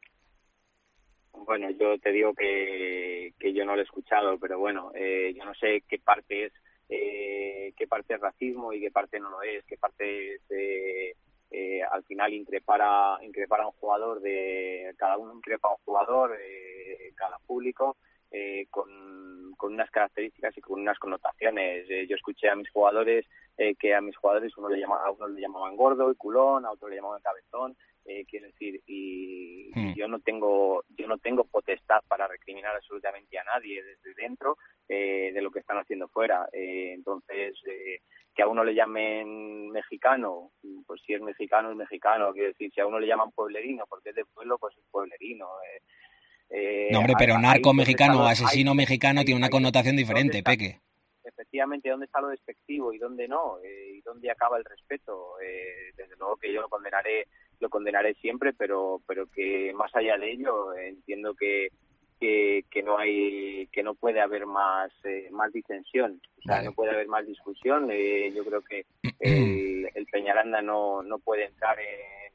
Speaker 12: Bueno, yo te digo que, que yo no lo he escuchado, pero bueno, eh, yo no sé qué parte es eh, qué parte es racismo y qué parte no lo es, qué parte es eh, eh, al final increpar a, increpar a un jugador, de cada uno increpa a un jugador, eh, cada público, eh, con, con unas características y con unas connotaciones. Eh, yo escuché a mis jugadores eh, que a mis jugadores uno le llama, a uno le llamaban gordo y culón, a otro le llamaban cabezón. Eh, quiero decir, y, mm. y yo no tengo yo no tengo potestad para recriminar absolutamente a nadie desde dentro eh, de lo que están haciendo fuera. Eh, entonces, eh, que a uno le llamen mexicano, pues si es mexicano es mexicano. Quiero decir, si a uno le llaman pueblerino porque es de pueblo, pues es pueblerino. Eh, eh,
Speaker 3: no, hombre, pero narco mexicano o asesino mexicano tiene una connotación diferente,
Speaker 12: está,
Speaker 3: Peque.
Speaker 12: Efectivamente, ¿dónde está lo despectivo y dónde no? Eh, ¿Y dónde acaba el respeto? Eh, desde luego que yo lo condenaré lo condenaré siempre, pero pero que más allá de ello eh, entiendo que, que que no hay que no puede haber más eh, más disensión, o sea, vale. No puede haber más discusión. Eh, yo creo que el, el Peñaranda no no puede entrar en,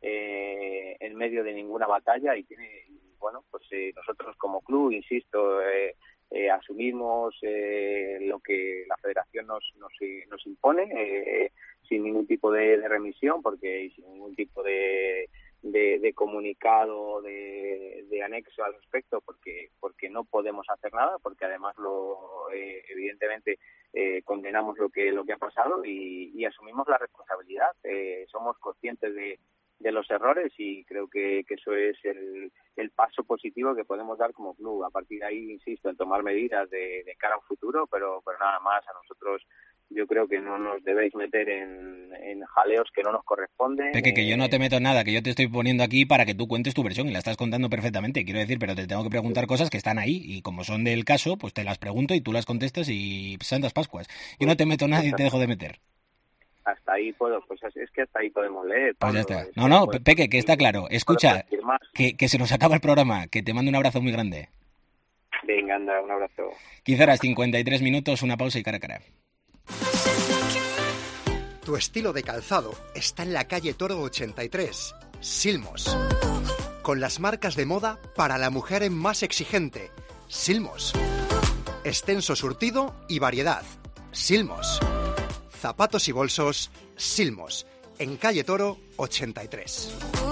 Speaker 12: eh, en medio de ninguna batalla y tiene y bueno pues eh, nosotros como club, insisto, eh, eh, asumimos eh, lo que la Federación nos nos, nos impone. Eh, sin ningún tipo de, de remisión, porque sin ningún tipo de, de, de comunicado, de, de anexo al respecto, porque porque no podemos hacer nada, porque además lo eh, evidentemente eh, condenamos lo que lo que ha pasado y, y asumimos la responsabilidad. Eh, somos conscientes de, de los errores y creo que, que eso es el, el paso positivo que podemos dar como club. A partir de ahí, insisto, en tomar medidas de, de cara a un futuro, pero, pero nada más. A nosotros yo creo que no nos debéis meter en, en jaleos que no nos corresponden.
Speaker 3: Peque, que yo no te meto en nada, que yo te estoy poniendo aquí para que tú cuentes tu versión y la estás contando perfectamente, quiero decir, pero te tengo que preguntar cosas que están ahí y como son del caso, pues te las pregunto y tú las contestas y santas Pascuas. Yo no te meto nada y te dejo de meter.
Speaker 12: Hasta ahí puedo, pues es que hasta ahí podemos leer.
Speaker 3: Pues ya está. No, no, Peque, que está claro. Escucha, que, que se nos acaba el programa, que te mando un abrazo muy grande.
Speaker 12: Venga, anda, un abrazo.
Speaker 3: quince horas cincuenta y tres minutos, una pausa y cara a cara.
Speaker 13: Tu estilo de calzado está en la calle Toro ochenta y tres, Silmos. Con las marcas de moda para la mujer más exigente, Silmos. Extenso surtido y variedad, Silmos. Zapatos y bolsos, Silmos. En calle Toro ochenta y tres.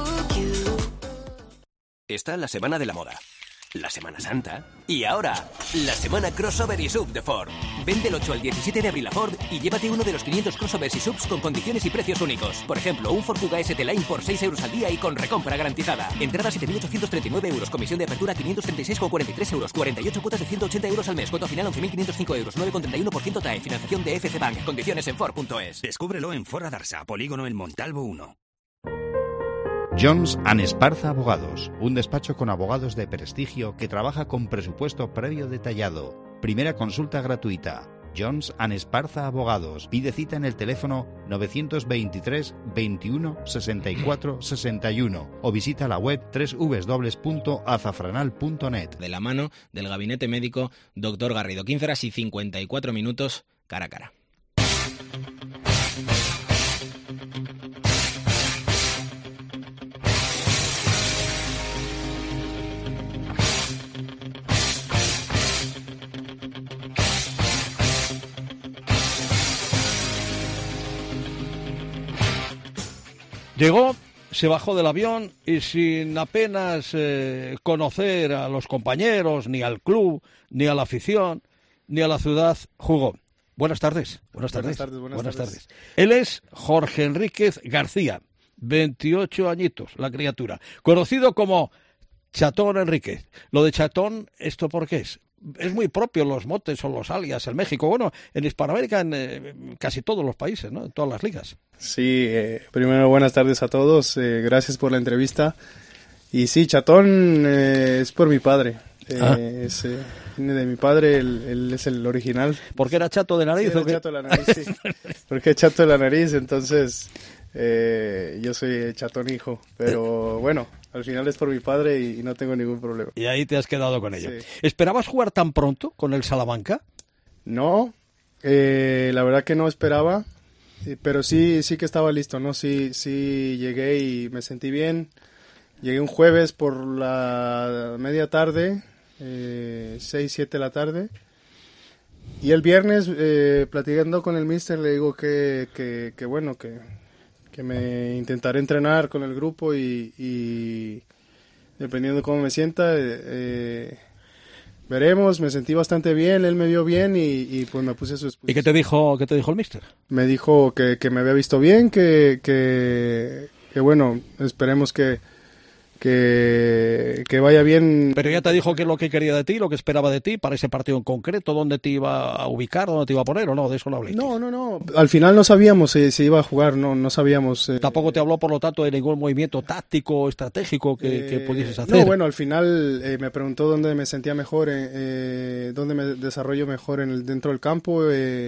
Speaker 6: Está la Semana de la Moda, la Semana Santa y ahora la Semana Crossover y Sub de Ford. Ven del ocho al diecisiete de abril a Ford y llévate uno de los quinientos crossovers y subs con condiciones y precios únicos. Por ejemplo, un Ford Kuga S T Line por seis euros al día y con recompra garantizada. Entrada siete mil ochocientos treinta y nueve euros, comisión de apertura quinientos treinta y seis con cuarenta y tres euros, cuarenta y ocho cuotas de ciento ochenta euros al mes, cuota final once mil quinientos cinco euros, nueve con treinta y uno por ciento T A E, financiación de F C Bank, condiciones en Ford punto es.
Speaker 7: Descúbrelo en Ford Adarsa, Polígono El Montalvo uno.
Speaker 14: Jones and Esparza Abogados, un despacho con abogados de prestigio que trabaja con presupuesto previo detallado. Primera consulta gratuita. Jones and Esparza Abogados. Pide cita en el teléfono novecientos veintitrés veintiuno sesenta y cuatro sesenta y uno o visita la web doble u doble u doble u punto azafranal punto net.
Speaker 3: De la mano del gabinete médico doctor Garrido. quince horas y cincuenta y cuatro minutos, cara a cara.
Speaker 15: Llegó, se bajó del avión y sin apenas eh, conocer a los compañeros, ni al club, ni a la afición, ni a la ciudad, jugó. Buenas tardes. Buenas tardes.
Speaker 16: Buenas tardes. Buenas
Speaker 15: buenas
Speaker 16: tardes.
Speaker 15: tardes. Él es Jorge Enríquez García, veintiocho añitos, la criatura, conocido como Chatón Enríquez. Lo de Chatón, ¿esto por qué es? Es muy propio los motes o los alias en México, bueno, en Hispanoamérica, en eh, casi todos los países, ¿no? En todas las ligas.
Speaker 16: Sí, eh, primero buenas tardes a todos, eh, gracias por la entrevista. Y sí, Chatón eh, es por mi padre, eh,
Speaker 15: ah.
Speaker 16: es, eh, viene de mi padre, él, él es el original.
Speaker 15: ¿Por qué era chato de nariz?
Speaker 16: Sí, era chato de la nariz, sí. Porque es chato de la nariz, entonces eh, yo soy Chatón hijo, pero bueno, al final es por mi padre y, y no tengo ningún problema.
Speaker 15: Y ahí te has quedado con ello.
Speaker 16: Sí.
Speaker 15: ¿Esperabas jugar tan pronto con el Salamanca?
Speaker 16: No, eh, la verdad que no esperaba. Pero sí, sí que estaba listo, ¿no? Sí, sí llegué y me sentí bien. Llegué un jueves por la media tarde, eh, seis, siete de la tarde. Y el viernes, eh, platicando con el míster, le digo que, que, que bueno, que, que me intentaré entrenar con el grupo y, y dependiendo de cómo me sienta, eh, veremos. Me sentí bastante bien, él me vio bien y, y pues me puse a su disposición.
Speaker 15: ¿Y qué te dijo, qué te dijo el míster?
Speaker 16: Me dijo que, que me había visto bien, que, que, que bueno, esperemos que, que, que vaya bien.
Speaker 15: Pero ya te dijo qué es lo que quería de ti, lo que esperaba de ti para ese partido en concreto, dónde te iba a ubicar, dónde te iba a poner o no, de eso no hablé.
Speaker 16: No, no, no. Al final no sabíamos si, si iba a jugar, no, no sabíamos. Eh...
Speaker 15: Tampoco te habló, por lo tanto, de ningún movimiento táctico, estratégico que, eh, que pudieses hacer.
Speaker 16: No, bueno, al final eh, me preguntó dónde me sentía mejor, eh, eh, dónde me desarrollo mejor en el, dentro del campo eh,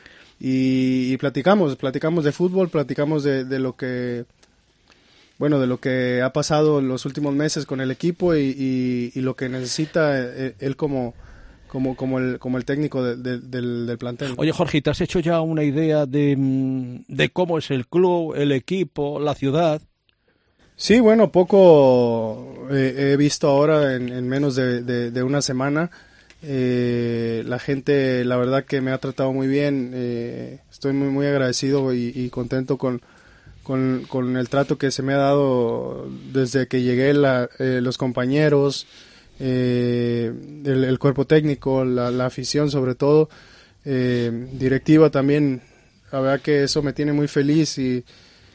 Speaker 16: y, y platicamos, platicamos de fútbol, platicamos de, de lo que... Bueno, de lo que ha pasado en los últimos meses con el equipo y, y, y lo que necesita él como, como, como, el, como el técnico de, de, del, del plantel.
Speaker 15: Oye, Jorge, ¿te has hecho ya una idea de, de cómo es el club, el equipo, la ciudad?
Speaker 16: Sí, bueno, poco eh, he visto ahora en, en menos de, de, de una semana. Eh, la gente, la verdad que me ha tratado muy bien. Eh, estoy muy, muy agradecido y, y contento con... Con, con el trato que se me ha dado desde que llegué, la, eh, los compañeros, eh, el, el cuerpo técnico, la, la afición sobre todo, eh, directiva también, la verdad que eso me tiene muy feliz y,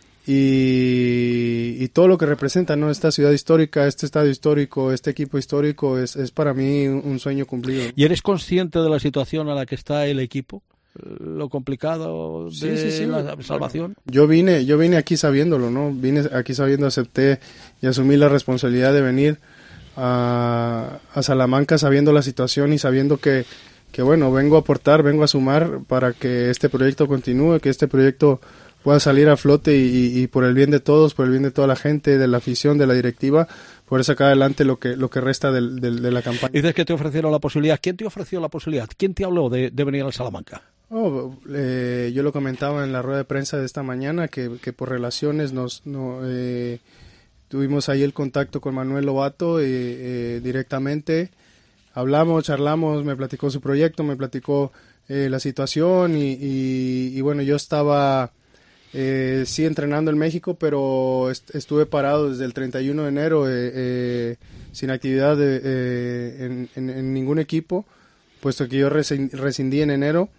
Speaker 16: y, y todo lo que representa, ¿no? Esta ciudad histórica, este estadio histórico, este equipo histórico es, es para mí un, un sueño cumplido.
Speaker 15: ¿Y eres consciente de la situación a la que está el equipo? Lo complicado de
Speaker 16: sí, sí, sí.
Speaker 15: la salvación.
Speaker 16: Bueno, yo vine, yo vine aquí sabiéndolo, ¿no? Vine aquí sabiendo, acepté y asumí la responsabilidad de venir a, a Salamanca sabiendo la situación y sabiendo que, que, bueno, vengo a aportar, vengo a sumar para que este proyecto continúe, que este proyecto pueda salir a flote y, y, y por el bien de todos, por el bien de toda la gente, de la afición, de la directiva, poder sacar adelante lo que lo que resta del, del, de la campaña.
Speaker 15: Dices que te ofrecieron la posibilidad. ¿Quién te ofreció la posibilidad? ¿Quién te habló de, de venir al Salamanca?
Speaker 16: Oh, eh, yo lo comentaba en la rueda de prensa de esta mañana que, que por relaciones nos no, eh, tuvimos ahí el contacto con Manuel Lobato eh, eh, directamente, hablamos, charlamos, me platicó su proyecto, me platicó eh, la situación y, y, y bueno, yo estaba eh, sí entrenando en México, pero est- estuve parado desde el treinta y uno de enero eh, eh, sin actividad de, eh, en, en, en ningún equipo, puesto que yo rescindí, rescindí en enero.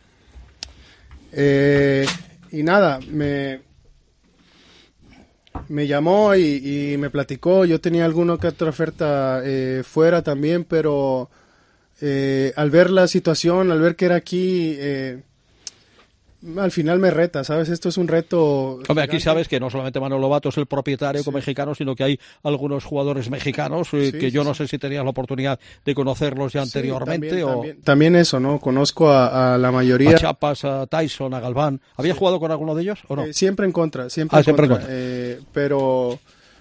Speaker 16: Eh, y nada, me, me llamó y, y me platicó. Yo tenía alguna que otra oferta eh, fuera también, pero eh, al ver la situación, al ver que era aquí, eh, al final me reta, ¿sabes? Esto es un reto.
Speaker 15: Hombre, aquí sabes que no solamente Manolo Lobato es el propietario sí. mexicano, sino que hay algunos jugadores mexicanos eh, sí, que yo sí, no sé si tenías la oportunidad de conocerlos ya anteriormente.
Speaker 16: Sí, también,
Speaker 15: o...
Speaker 16: también, también eso, ¿no? Conozco a, a la mayoría.
Speaker 15: A Chiapas, a Tyson, a Galván. ¿Habías sí. jugado con alguno de ellos o no?
Speaker 16: Eh, siempre en contra, siempre
Speaker 15: ah,
Speaker 16: en
Speaker 15: siempre
Speaker 16: contra.
Speaker 15: En contra.
Speaker 16: Eh, pero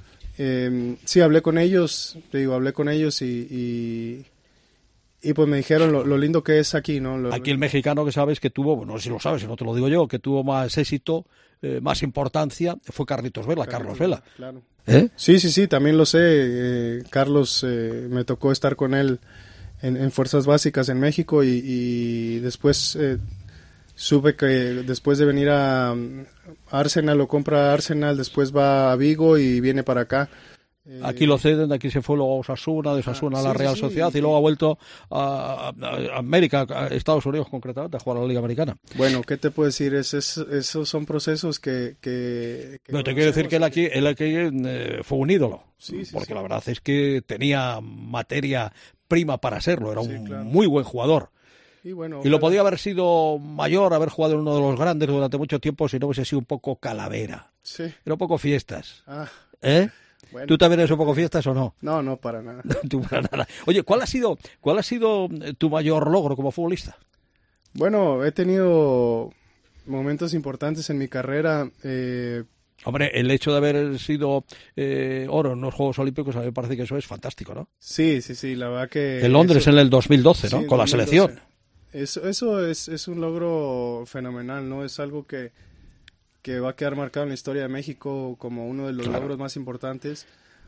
Speaker 16: eh, sí, hablé con ellos, te digo, hablé con ellos y... y... Y pues me dijeron lo, lo lindo que es aquí, ¿no? Lo,
Speaker 15: aquí el mexicano que sabes que tuvo, bueno, no sé si lo sabes, si no te lo digo yo, que tuvo más éxito, eh, más importancia, fue Carlitos Vela, Carlos, Carlos Vela.
Speaker 16: Claro.
Speaker 15: ¿Eh?
Speaker 16: Sí, sí, sí, también lo sé. Eh, Carlos, eh, me tocó estar con él en, en Fuerzas Básicas en México y, y después eh, supe que después de venir a, a Arsenal, lo compra Arsenal, después va a Vigo y viene para acá.
Speaker 15: Aquí lo ceden, de aquí se fue luego a Osasuna, de Osasuna ah, a la sí, Real sí, Sociedad sí. y luego ha vuelto a, a América, a Estados Unidos concretamente, a jugar a la Liga Americana.
Speaker 16: Bueno, ¿qué te puedo decir? Es, es, esos son procesos que... que, que
Speaker 15: no, te quiero decir que él aquí, él aquí eh, fue un ídolo,
Speaker 16: sí, sí,
Speaker 15: porque
Speaker 16: sí.
Speaker 15: la verdad es que tenía materia prima para serlo, era
Speaker 16: sí,
Speaker 15: un
Speaker 16: claro.
Speaker 15: muy buen jugador.
Speaker 16: Y, bueno,
Speaker 15: y lo podía haber sido mayor, haber jugado en uno de los grandes durante mucho tiempo si no hubiese sido un poco calavera.
Speaker 16: Sí.
Speaker 15: Era un poco fiestas.
Speaker 16: Ah.
Speaker 15: ¿Eh?
Speaker 16: Bueno.
Speaker 15: ¿Tú también eres un poco fiestas o no?
Speaker 16: No, no, para nada.
Speaker 15: Tú para nada. Oye, ¿cuál ha sido, cuál ha sido tu mayor logro como futbolista?
Speaker 16: Bueno, he tenido momentos importantes en mi carrera. Eh...
Speaker 15: Hombre, el hecho de haber sido eh, oro en los Juegos Olímpicos, a mí me parece que eso es fantástico, ¿no?
Speaker 16: Sí, sí, sí, la verdad que...
Speaker 15: En Londres
Speaker 16: eso...
Speaker 15: en el dos mil doce, ¿no?
Speaker 16: Sí,
Speaker 15: con
Speaker 16: dos mil doce.
Speaker 15: La selección.
Speaker 16: Eso, eso es, es un logro fenomenal, ¿no? Es algo que... que va a quedar marcado en la historia de México como uno de los claro. logros más importantes.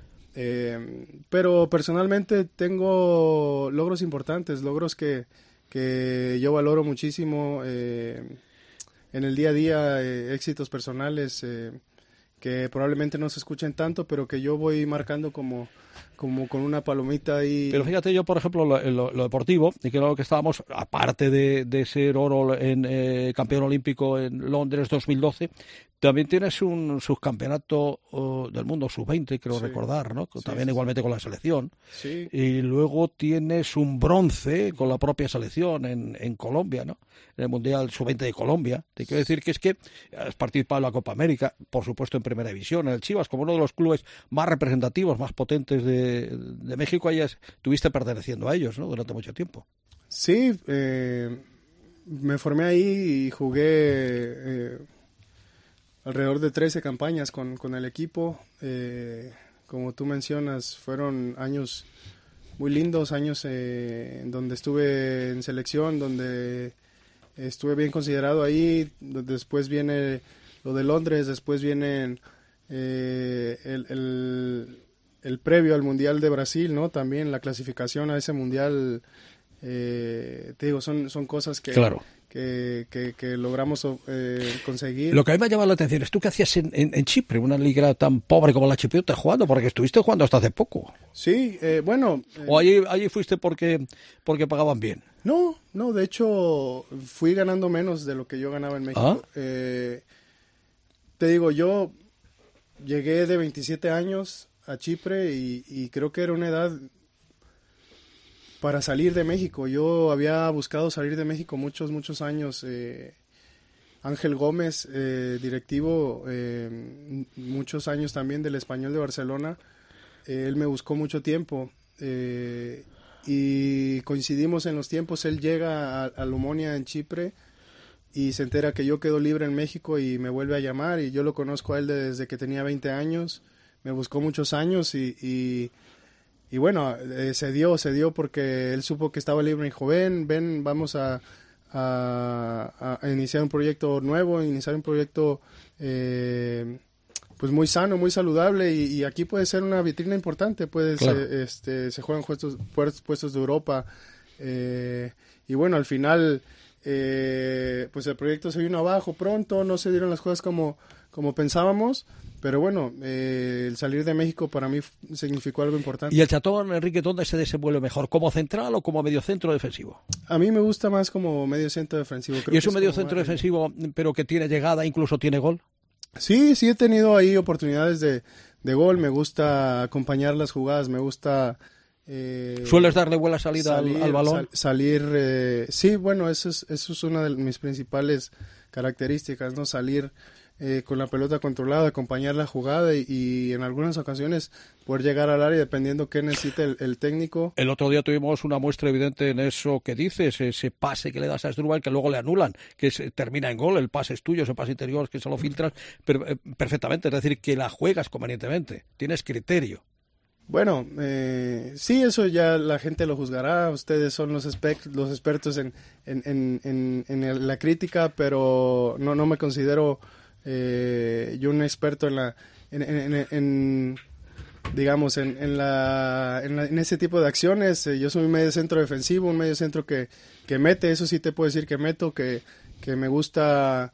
Speaker 16: Eh, pero personalmente tengo logros importantes, logros que, que yo valoro muchísimo eh, en el día a día, eh, éxitos personales eh, que probablemente no se escuchen tanto, pero que yo voy marcando como... como con una palomita ahí.
Speaker 15: Pero fíjate, yo por ejemplo lo, lo, lo deportivo, y creo que estábamos, aparte de, de ser oro en eh, campeón olímpico en Londres dos mil doce, también tienes un subcampeonato uh, del mundo sub veinte, creo sí. recordar, ¿no? Sí, también sí, igualmente sí. con la selección.
Speaker 16: Sí.
Speaker 15: Y luego tienes un bronce con la propia selección en, en Colombia, ¿no? En el Mundial sub veinte de Colombia. Te quiero decir que es que has participado en la Copa América, por supuesto en Primera División, en el Chivas, como uno de los clubes más representativos, más potentes de, de México, ahí estuviste perteneciendo a ellos, ¿no? Durante mucho tiempo.
Speaker 16: Sí, eh, me formé ahí y jugué eh, alrededor de trece campañas con, con el equipo. Eh, como tú mencionas, fueron años muy lindos, años eh, en donde estuve en selección, donde estuve bien considerado ahí. Después viene lo de Londres, después viene eh, el, el, el previo al Mundial de Brasil, ¿no? También la clasificación a ese Mundial, eh, te digo, son, son cosas que...
Speaker 15: Claro.
Speaker 16: Que, que, que logramos eh, conseguir.
Speaker 15: Lo que a mí me ha llamado la atención es tú qué hacías en, en, en Chipre, una liga tan pobre como la chipriota, jugando, porque estuviste jugando hasta hace poco.
Speaker 16: Sí, eh, bueno. Eh,
Speaker 15: ¿O allí, allí fuiste porque, porque pagaban bien?
Speaker 16: No, no, de hecho fui ganando menos de lo que yo ganaba en México. ¿Ah? Eh, te digo, yo llegué de veintisiete años a Chipre y, y creo que era una edad para salir de México. Yo había buscado salir de México muchos, muchos años. Eh, Ángel Gómez, eh, directivo, eh, muchos años también del Español de Barcelona. Eh, él me buscó mucho tiempo eh, y coincidimos en los tiempos. Él llega a, a Omonia en Chipre y se entera que yo quedo libre en México y me vuelve a llamar. Y yo lo conozco a él desde que tenía veinte años. Me buscó muchos años y... y Y bueno, eh, se dio, se dio porque él supo que estaba libre y dijo, ven, ven, vamos a, a, a iniciar un proyecto nuevo, iniciar un proyecto eh, pues muy sano, muy saludable y, y aquí puede ser una vitrina importante, puede claro. ser, este, se juegan puestos, puestos de Europa eh, y bueno, al final eh, pues el proyecto se vino abajo pronto, no se dieron las cosas como, como pensábamos. Pero bueno, eh, el salir de México para mí significó algo importante.
Speaker 15: ¿Y el Chatón, Enrique, dónde se desenvuelve mejor? ¿Como central o como mediocentro defensivo?
Speaker 16: A mí me gusta más como mediocentro defensivo. Creo
Speaker 15: ¿Y es
Speaker 16: que
Speaker 15: un mediocentro defensivo, pero que tiene llegada, incluso tiene gol?
Speaker 16: Sí, sí he tenido ahí oportunidades de, de gol. Me gusta acompañar las jugadas, me gusta Eh,
Speaker 15: ¿Sueles darle buena salida
Speaker 16: salir,
Speaker 15: al, al balón?
Speaker 16: Sal, salir, eh, sí, bueno, eso es, eso es una de mis principales características, ¿no? Salir eh, con la pelota controlada, acompañar la jugada y, y en algunas ocasiones poder llegar al área dependiendo qué necesite el, el técnico.
Speaker 15: El otro día tuvimos una muestra evidente en eso que dices, ese pase que le das a Asdrúbal que luego le anulan, que se, termina en gol, el pase es tuyo, ese pase interior que se lo filtras per, eh, perfectamente, es decir, que la juegas convenientemente, tienes criterio.
Speaker 16: Bueno, eh, sí, eso ya la gente lo juzgará, ustedes son los, espe- los expertos en, en, en, en, en el, la crítica, pero no, no me considero eh, yo un experto en la, en, en, en, en digamos, en, en, la, en, la, en ese tipo de acciones. Eh, yo soy un medio centro defensivo, un medio centro que, que mete, eso sí te puedo decir que meto, que, que me gusta...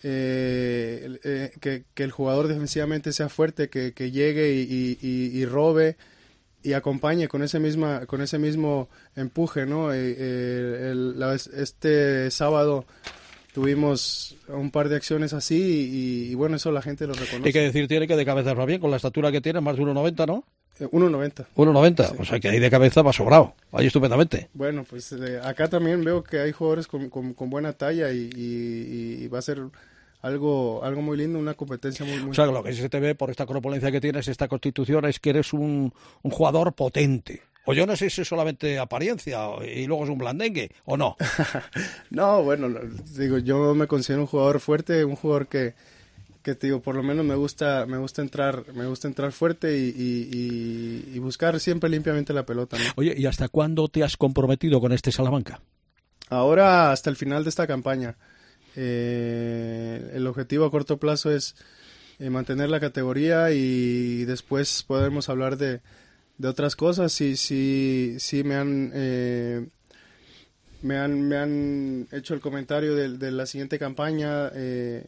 Speaker 16: Eh, eh, que, que el jugador defensivamente sea fuerte, que, que llegue y, y, y robe y acompañe con ese misma con ese mismo empuje, ¿no? Eh, eh, el, la, este sábado tuvimos un par de acciones así y, y bueno, eso la gente lo reconoce.
Speaker 15: Hay que decir, tiene que de cabeza va bien, con la estatura que tiene, más de uno noventa, ¿no?
Speaker 16: Eh, uno noventa.
Speaker 15: uno noventa,
Speaker 16: Sí.
Speaker 15: O sea que ahí de cabeza va sobrado, ahí estupendamente.
Speaker 16: Bueno, pues eh, acá también veo que hay jugadores con, con, con buena talla y, y, y va a ser algo algo muy lindo, una competencia muy... muy...
Speaker 15: O sea, que lo que se te ve por esta corpulencia que tienes, esta constitución, es que eres un, un jugador potente. O yo no sé si es solamente apariencia y luego es un blandengue, ¿o no?
Speaker 16: No, bueno, digo, yo me considero un jugador fuerte, un jugador que, que te digo, por lo menos me gusta me gusta entrar me gusta entrar fuerte y, y, y, y buscar siempre limpiamente la pelota, ¿no?
Speaker 15: Oye, ¿y hasta cuándo te has comprometido con este Salamanca?
Speaker 16: Ahora, hasta el final de esta campaña. Eh, el objetivo a corto plazo es eh, mantener la categoría y después podemos hablar de, de otras cosas. Sí, sí, sí me han, eh, me han me han hecho el comentario de, de la siguiente campaña, eh,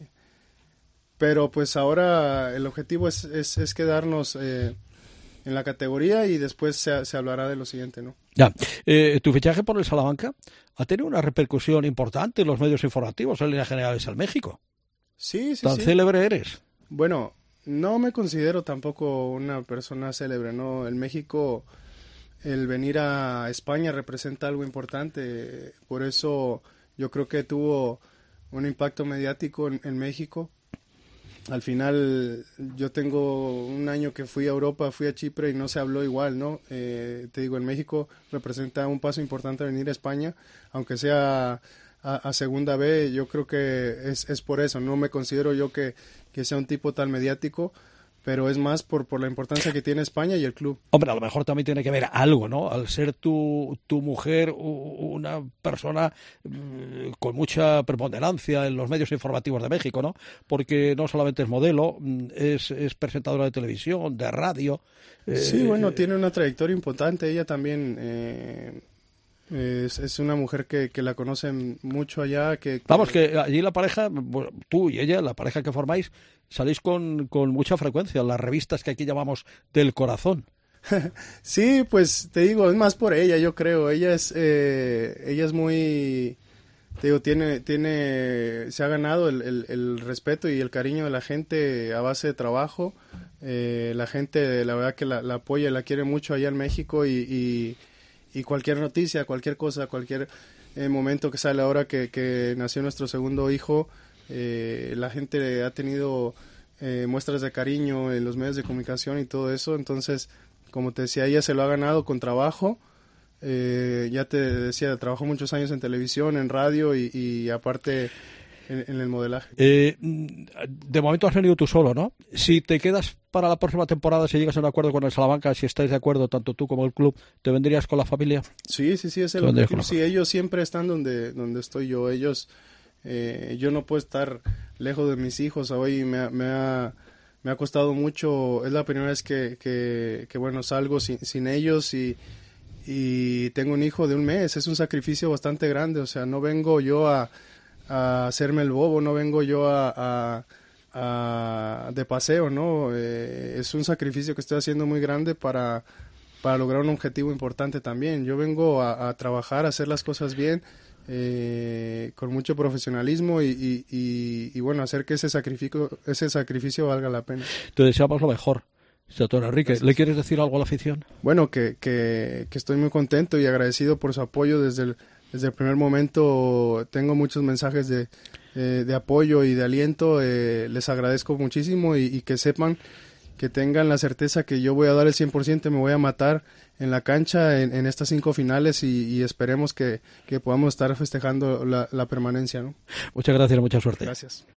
Speaker 16: pero pues ahora el objetivo es, es, es quedarnos eh, en la categoría y después se, se hablará de lo siguiente, ¿no?
Speaker 15: Ya, eh, tu fichaje por el Salamanca ha tenido una repercusión importante en los medios informativos en líneas generales al México.
Speaker 16: Sí, sí,
Speaker 15: ¿Tan
Speaker 16: sí.
Speaker 15: célebre eres?
Speaker 16: Bueno, no me considero tampoco una persona célebre, ¿no? En México, el venir a España representa algo importante, por eso yo creo que tuvo un impacto mediático en, en México. Al final, yo tengo un año que fui a Europa, fui a Chipre y no se habló igual, ¿no? Eh, te digo, en México representa un paso importante venir a España, aunque sea a, a segunda B, yo creo que es, es por eso. No me considero yo que, que sea un tipo tan mediático, pero es más por, por la importancia que tiene España y el club.
Speaker 15: Hombre, a lo mejor también tiene que ver algo, ¿no? Al ser tu, tu mujer una persona mmm, con mucha preponderancia en los medios informativos de México, ¿no? Porque no solamente es modelo, es, es presentadora de televisión, de radio. Eh,
Speaker 16: sí, bueno, tiene una trayectoria importante. Ella también eh, es, es una mujer que, que la conocen mucho allá. Que, que...
Speaker 15: Vamos, que allí la pareja, bueno, tú y ella, la pareja que formáis, salís con, con mucha frecuencia en las revistas que aquí llamamos del corazón.
Speaker 16: Sí, pues te digo, es más por ella, yo creo. Ella es, eh, ella es muy, te digo, tiene, tiene, se ha ganado el, el, el respeto y el cariño de la gente a base de trabajo. Eh, la gente, la verdad que la, la apoya, la quiere mucho allá en México y, y, y cualquier noticia, cualquier cosa, cualquier eh, momento que sale ahora que, que nació nuestro segundo hijo. Eh, la gente ha tenido eh, muestras de cariño en los medios de comunicación y todo eso, entonces, como te decía, ella se lo ha ganado con trabajo. Eh, ya te decía, trabajó muchos años en televisión, en radio y, y aparte en, en el modelaje.
Speaker 15: Eh, de momento has venido tú solo, ¿no? Si te quedas para la próxima temporada, si llegas a un acuerdo con el Salamanca, si estáis de acuerdo tanto tú como el club, ¿te vendrías con la familia?
Speaker 16: Sí, sí, sí, es el objetivo. Sí, ellos siempre están donde, donde estoy yo. Ellos... Eh, yo no puedo estar lejos de mis hijos. Hoy me, me, ha, me ha costado mucho. Es la primera vez que, que, que bueno, salgo sin, sin ellos y, y tengo un hijo de un mes. Es un sacrificio bastante grande. O sea, no vengo yo a, a hacerme el bobo, no vengo yo a, a, a de paseo, ¿no? Eh, es un sacrificio que estoy haciendo muy grande para, para lograr un objetivo importante también. Yo vengo a, a trabajar, a hacer las cosas bien. Eh, con mucho profesionalismo y, y, y, y bueno, hacer que ese sacrificio ese sacrificio valga la pena.
Speaker 15: Te deseamos lo mejor, Chaton Enrique,
Speaker 16: Gracias.
Speaker 15: ¿le quieres decir algo a la afición?
Speaker 16: Bueno, que, que, que estoy muy contento y agradecido por su apoyo desde el, desde el primer momento. Tengo muchos mensajes de, eh, de apoyo y de aliento. Eh, les agradezco muchísimo y, y que sepan, que tengan la certeza que yo voy a dar el cien por ciento, me voy a matar en la cancha en, en estas cinco finales y, y esperemos que, que podamos estar festejando la, la permanencia, ¿no?
Speaker 15: Muchas gracias, mucha suerte.
Speaker 16: Gracias.